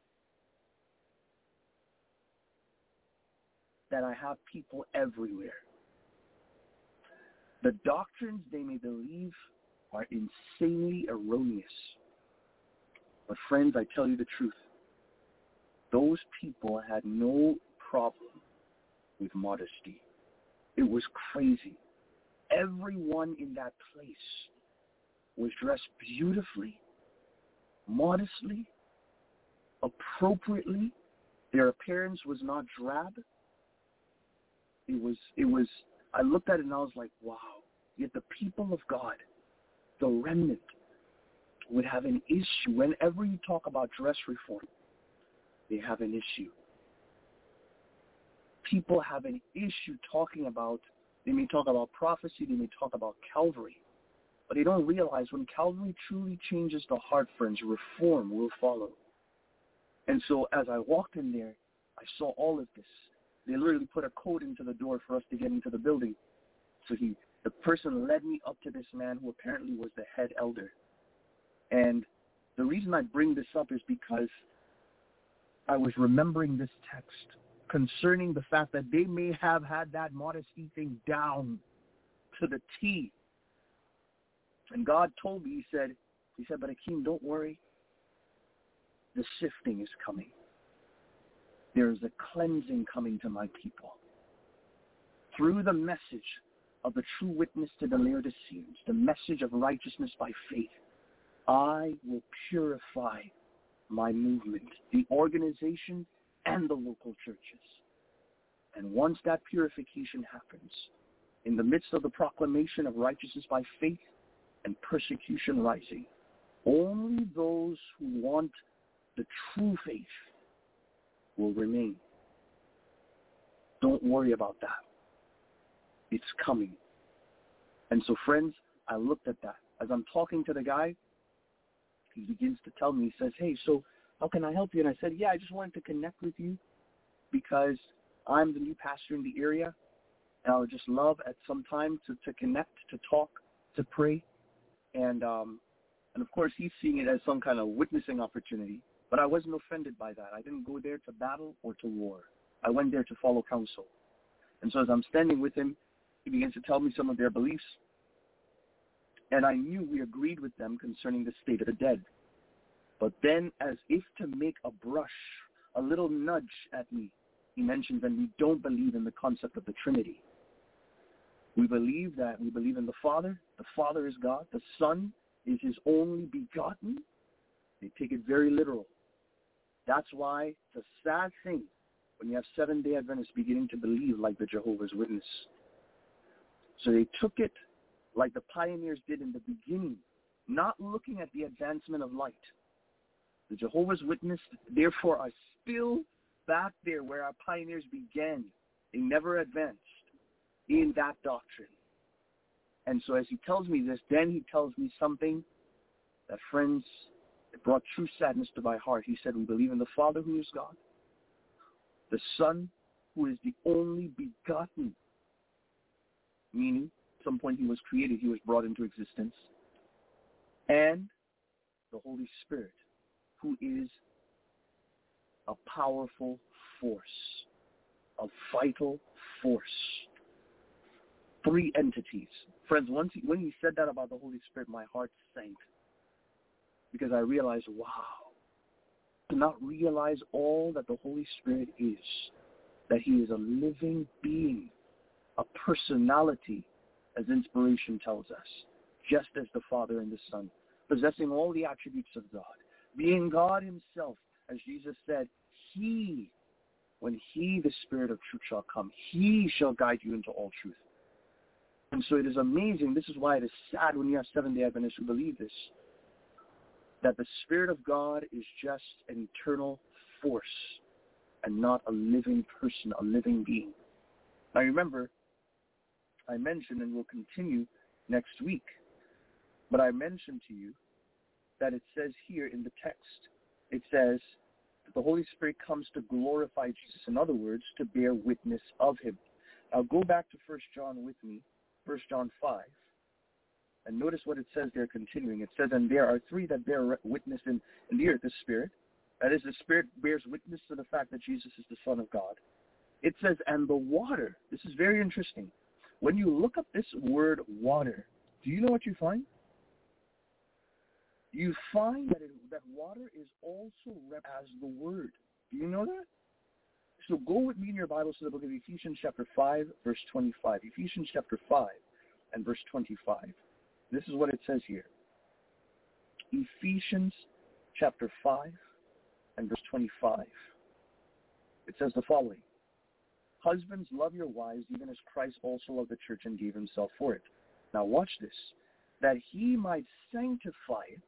that I have people everywhere. The doctrines they may believe are insanely erroneous. But friends, I tell you the truth. Those people had no problem with modesty. It was crazy. Everyone in that place was dressed beautifully, modestly, appropriately. Their appearance was not drab. It was, I looked at it and I was like, wow. Yet the people of God, the remnant, would have an issue. Whenever you talk about dress reform, they have an issue. People have an issue talking about, they may talk about prophecy, they may talk about Calvary, but they don't realize when Calvary truly changes the heart, friends, reform will follow. And so as I walked in there, I saw all of this. They literally put a code into the door for us to get into the building. So the person led me up to this man who apparently was the head elder. And the reason I bring this up is because I was remembering this text concerning the fact that they may have had that modesty thing down to the T. And God told me, he said, but Akeem, don't worry. The sifting is coming. There is a cleansing coming to my people. Through the message of the true witness to the Laodiceans, the message of righteousness by faith, I will purify my movement, the organization, and the local churches. And once that purification happens, in the midst of the proclamation of righteousness by faith and persecution rising, only those who want the true faith will remain. Don't worry about that. It's coming. And so, friends, I looked at that. As I'm talking to the guy, he begins to tell me, he says, hey, so how can I help you? And I said, yeah, I just wanted to connect with you because I'm the new pastor in the area, and I would just love at some time to connect, to talk, to pray. And of course, he's seeing it as some kind of witnessing opportunity. But I wasn't offended by that. I didn't go there to battle or to war. I went there to follow counsel. And so as I'm standing with him, he begins to tell me some of their beliefs. And I knew we agreed with them concerning the state of the dead. But then, as if to make a brush, a little nudge at me, he mentions that we don't believe in the concept of the Trinity. We believe in the Father. The Father is God. The Son is his only begotten. They take it very literal. That's why it's a sad thing when you have Seventh-day Adventists beginning to believe like the Jehovah's Witness. So they took it like the pioneers did in the beginning, not looking at the advancement of light. The Jehovah's Witness, therefore, are still back there where our pioneers began. They never advanced in that doctrine. And so as he tells me this, then he tells me something that, friends, it brought true sadness to my heart. He said, we believe in the Father who is God, the Son who is the only begotten, meaning some point he was created, he was brought into existence. And the Holy Spirit, who is a powerful force, a vital force. Three entities. Friends, when he said that about the Holy Spirit, my heart sank. Because I realized, wow, to not realize all that the Holy Spirit is, that he is a living being, a personality, as inspiration tells us, just as the Father and the Son, possessing all the attributes of God, being God himself, as Jesus said, when he, the Spirit of truth, shall come, he shall guide you into all truth. And so it is amazing. This is why it is sad when you have Seventh-day Adventists who believe this, that the Spirit of God is just an eternal force and not a living person, a living being. Now remember, I mentioned, and we'll continue next week, but I mentioned to you that it says here in the text, it says that the Holy Spirit comes to glorify Jesus. In other words, to bear witness of him. Now go back to 1 John with me, 1 John 5. And notice what it says there continuing. It says, and there are three that bear witness in the earth, the Spirit. That is, the Spirit bears witness to the fact that Jesus is the Son of God. It says, and the water. This is very interesting. When you look up this word water, do you know what you find? You find that water is also read as the Word. Do you know that? So go with me in your Bibles to the book of Ephesians chapter 5, verse 25. Ephesians chapter 5 and verse 25. This is what it says here. Ephesians chapter 5 and verse 25. It says the following. Husbands, love your wives, even as Christ also loved the church and gave himself for it. Now watch this. That he might sanctify it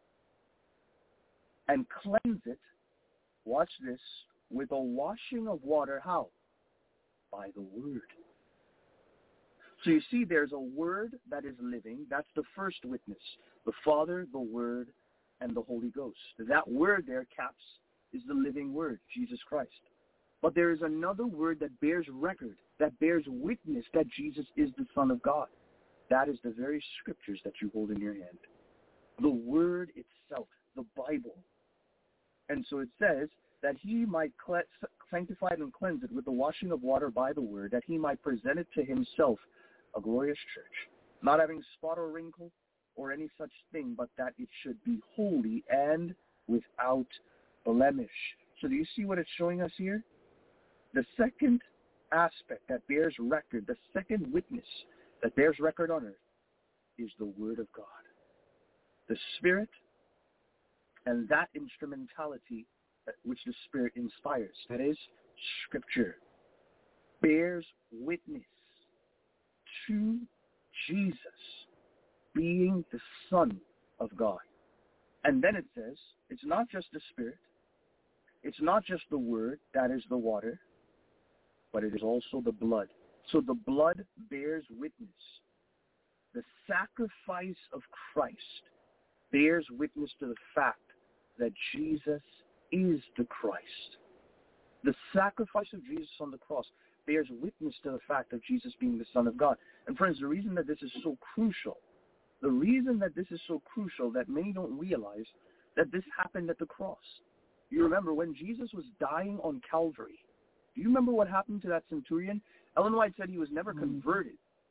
and cleanse it, watch this, with a washing of water. How? By the Word. So you see, there's a Word that is living. That's the first witness. The Father, the Word, and the Holy Ghost. That word there, caps, is the living Word, Jesus Christ. But there is another word that bears record, that bears witness that Jesus is the Son of God. That is the very scriptures that you hold in your hand. The Word itself, the Bible. And so it says that he might sanctify it and cleanse it with the washing of water by the Word, that he might present it to himself a glorious church, not having spot or wrinkle or any such thing, but that it should be holy and without blemish. So do you see what it's showing us here? The second aspect that bears record, the second witness that bears record on earth is the Word of God. The Spirit and that instrumentality which the Spirit inspires, that is, Scripture, bears witness to Jesus being the Son of God. And then it says, it's not just the Spirit, it's not just the Word, that is the water, but it is also the blood. So the blood bears witness. The sacrifice of Christ bears witness to the fact that Jesus is the Christ. The sacrifice of Jesus on the cross bears witness to the fact of Jesus being the Son of God. And friends, the reason that this is so crucial, that many don't realize that this happened at the cross. You remember when Jesus was dying on Calvary, do you remember what happened to that centurion? Ellen White said he was never converted.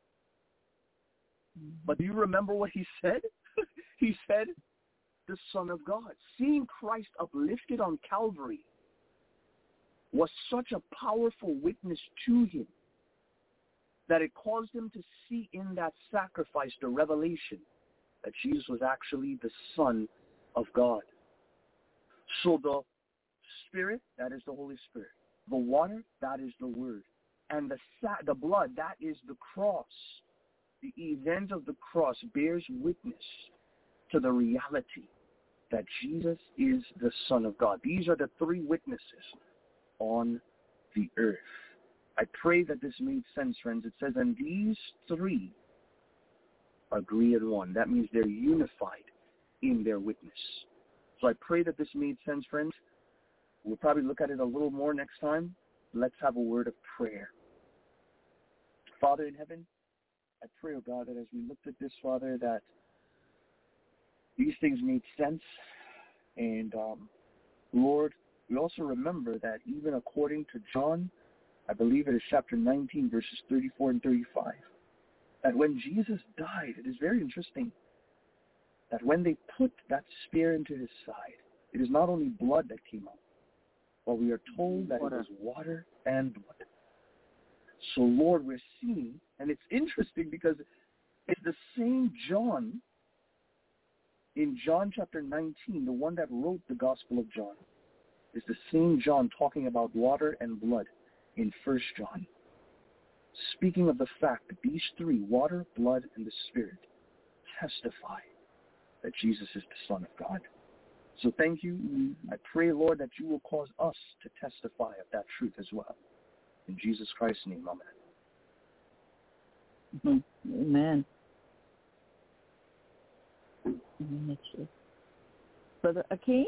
But do you remember what he said? He said, the Son of God. Seeing Christ uplifted on Calvary was such a powerful witness to him that it caused him to see in that sacrifice the revelation that Jesus was actually the Son of God. So the Spirit, that is the Holy Spirit. The water, that is the Word. And the blood, that is the cross. The event of the cross bears witness to the reality that Jesus is the Son of God. These are the three witnesses on the earth. I pray that this made sense, friends. It says, and these three agree in one. That means they're unified in their witness. So I pray that this made sense, friends. We'll probably look at it a little more next time. Let's have a word of prayer. Father in heaven, I pray, oh God, that as we looked at this, Father, that these things made sense. And, Lord, we also remember that even according to John, I believe it is chapter 19, verses 34 and 35, that when Jesus died, it is very interesting that when they put that spear into his side, it is not only blood that came out, but we are told that it was water and blood. So, Lord, we're seeing, and it's interesting because it's the same John in John chapter 19, the one that wrote the Gospel of John, is the same John talking about water and blood in 1 John. Speaking of the fact that these three, water, blood, and the Spirit, testify that Jesus is the Son of God. So thank you. I pray, Lord, that you will cause us to testify of that truth as well. In Jesus Christ's name, amen. Amen. Brother Akeem?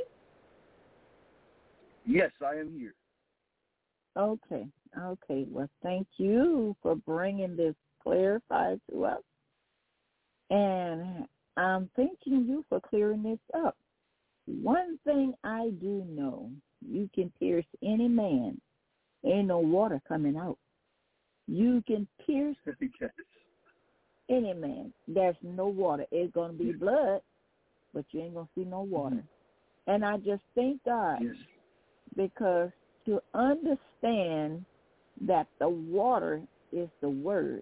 Yes, I am here. Okay. Well, thank you for bringing this clarified to us. And I'm thanking you for clearing this up. One thing I do know, you can pierce any man. Ain't no water coming out. You can pierce any man. There's no water. It's going to be blood, but you ain't going to see no water. And I just thank God because to understand that the water is the word.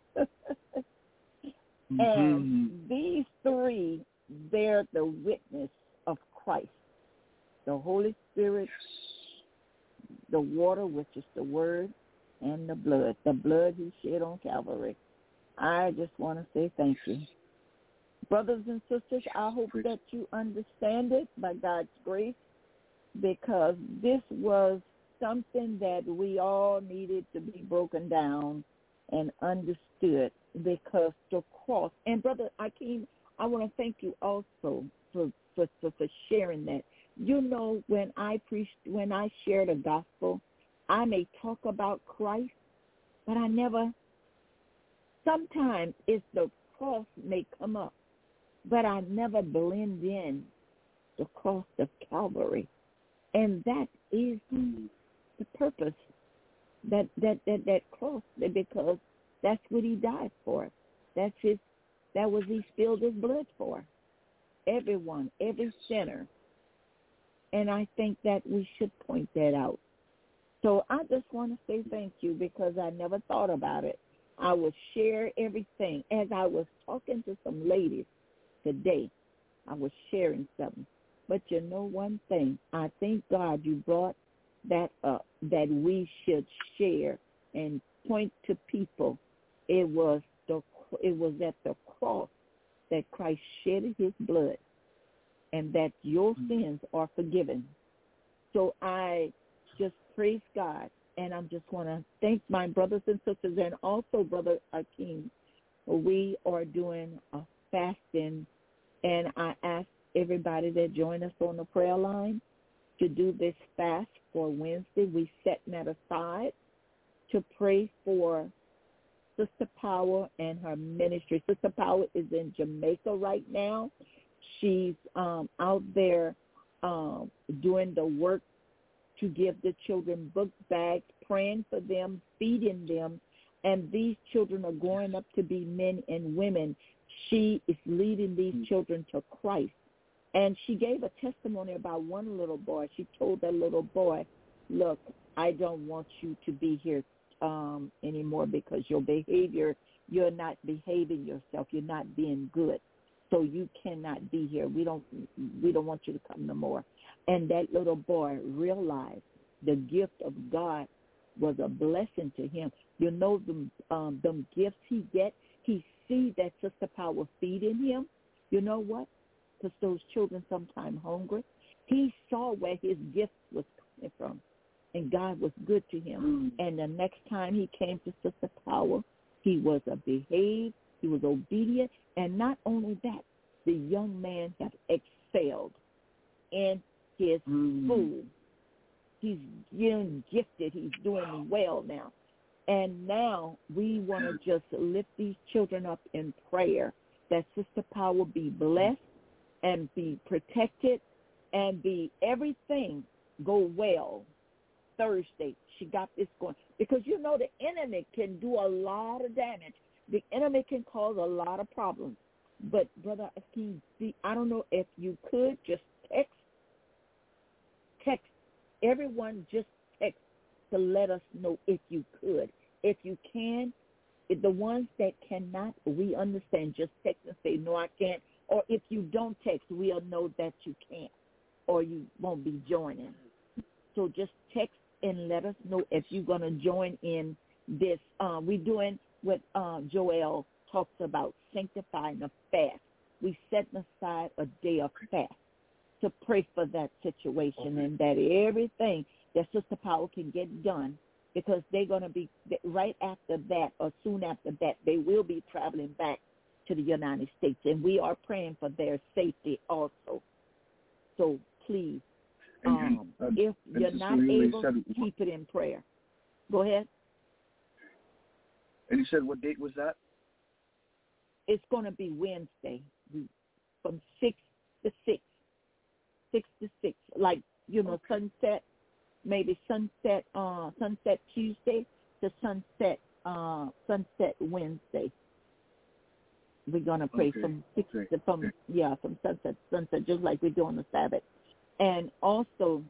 And these three bear the witness of Christ. The Holy Spirit, the water, which is the word, and the blood he shed on Calvary. I just want to say thank you. Brothers and sisters, I hope that you understand it by God's grace, because this was something that we all needed to be broken down and understood, because the cross, and Brother Akeem, I want to thank you also for sharing that. You know, when I share the gospel, I may talk about Christ, but sometimes it's the cross may come up, but I never blend in the cross of Calvary. And that is the purpose, that cross, because that's what he died for. That was he spilled his blood for. Everyone, every sinner. And I think that we should point that out. So I just want to say thank you, because I never thought about it. I would share everything. As I was talking to some ladies today, I was sharing something. But you know one thing, I thank God you brought that up, that we should share and point to people. It was at the cross that Christ shed his blood, and that your sins are forgiven. So I just praise God, and I just want to thank my brothers and sisters, and also Brother Akeem. We are doing a fasting, and I ask everybody that join us on the prayer line to do this fast for Wednesday. We setting that aside to pray for Sister Power and her ministry. Sister Power is in Jamaica right now. She's out there doing the work to give the children book bags, praying for them, feeding them, and these children are growing up to be men and women. She is leading these children to Christ. And she gave a testimony about one little boy. She told that little boy, look, I don't want you to be here anymore, because your behavior, you're not behaving yourself. You're not being good. So you cannot be here. We don't want you to come no more. And that little boy realized the gift of God was a blessing to him. You know, them gifts he get, he sees that Sister Power feeding him. You know what? Because those children sometimes hungry. He saw where his gift was coming from, and God was good to him. And the next time he came to Sister Power, he was behaved, he was obedient, and not only that, the young man has excelled in his school. He's getting gifted. He's doing well now. And now we want to just lift these children up in prayer, that Sister Power be blessed and be protected and be everything go well. Thursday, she got this going. Because, you know, the enemy can do a lot of damage. The enemy can cause a lot of problems. But, Brother Akeem, I don't know if you could just text everyone, just text to let us know if you could. If you can, if the ones that cannot, we understand. Just text and say, no, I can't. Or if you don't text, we'll know that you can't or you won't be joining. So just text and let us know if you're going to join in this. We're doing what Joel talks about, sanctifying a fast. We setting aside a day of fast to pray for that situation and that everything that Sister Power can get done, because they're going to be right after that or soon after that, they will be traveling back to the United States, and we are praying for their safety also. So please, if you're not able, keep it in prayer. Go ahead. And you said what date was that? It's going to be Wednesday from 6 to 6. 6 to 6, like, you know, sunset, maybe sunset Tuesday to sunset Wednesday. We're gonna pray from 6 to from sunset to sunset, just like we do on the Sabbath, and also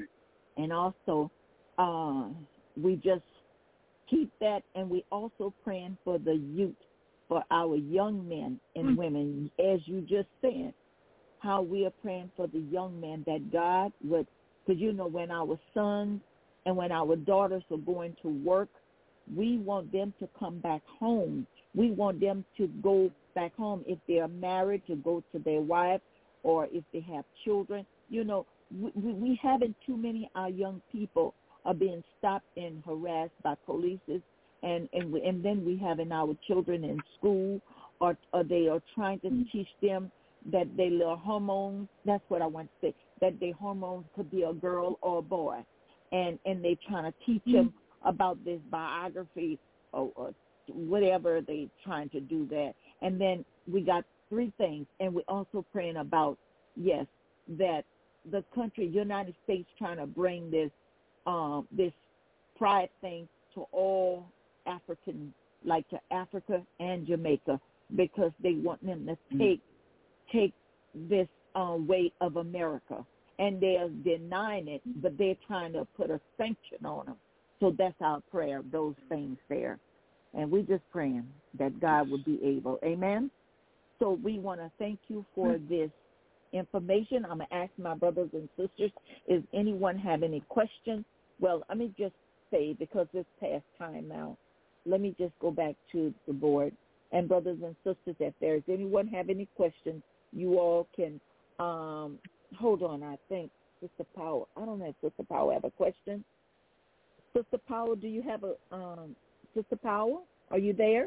we just keep that, and we also praying for the youth, for our young men and women, as you just said. How we are praying for the young men, that God would, because, you know, when our sons and when our daughters are going to work, we want them to come back home. We want them to go back home if they are married, to go to their wife, or if they have children. You know, we haven't too many our young people are being stopped and harassed by police, and then we having our children in school, or they are trying to teach them that their little hormones, that's what I want to say, that their hormones could be a girl or a boy. And they trying to teach them about this biography or whatever they trying to do that. And then we got 3 things. And we're also praying about, yes, that the country, United States, trying to bring this pride thing to all African, like to Africa and Jamaica, because they want them to take this way of America, and they're denying it, but they're trying to put a sanction on them. So that's our prayer, those things there. And we're just praying that God would be able. Amen? So we want to thank you for this information. I'm going to ask my brothers and sisters, is anyone have any questions? Well, let me just say, because it's past time now, let me just go back to the board. And brothers and sisters, if there's anyone have any questions, you all can, hold on, I think, Sister Power. I don't know if Sister Power have a question. Sister Power, do you have a, Sister Power, are you there?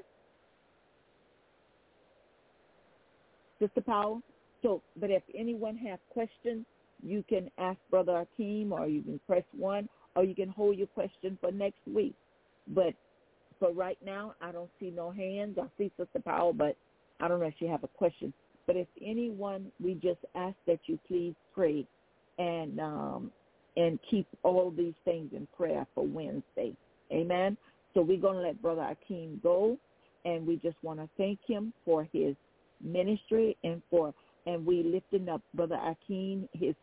Sister Power? So, but if anyone has questions, you can ask Brother Akeem, or you can press 1, or you can hold your question for next week. But for right now, I don't see no hands. I see Sister Power, but I don't know if she have a question. But if anyone, we just ask that you please pray and keep all these things in prayer for Wednesday. Amen. So we're going to let Brother Akeem go, and we just want to thank him for his ministry and we lifting up Brother Akeem, his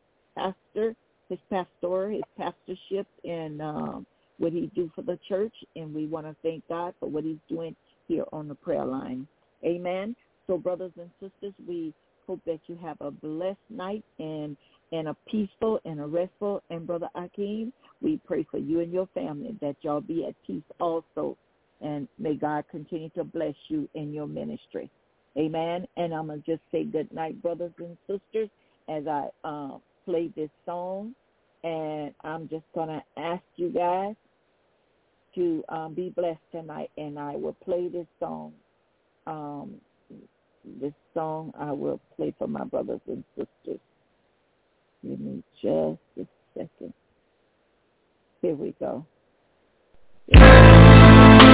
pastorship, and what he do for the church, and we want to thank God for what he's doing here on the prayer line. Amen. So, brothers and sisters, we hope that you have a blessed night and a peaceful and a restful. And Brother Akeem, we pray for you and your family, that y'all be at peace also, and may God continue to bless you in your ministry. Amen. And I'm going to just say good night, brothers and sisters, as I play this song. And I'm just going to ask you guys to be blessed tonight, and I will play this song. This song I will play for my brothers and sisters. Give me just a second. Here we go.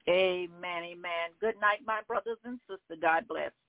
Amen, amen. Good night, my brothers and sisters. God bless.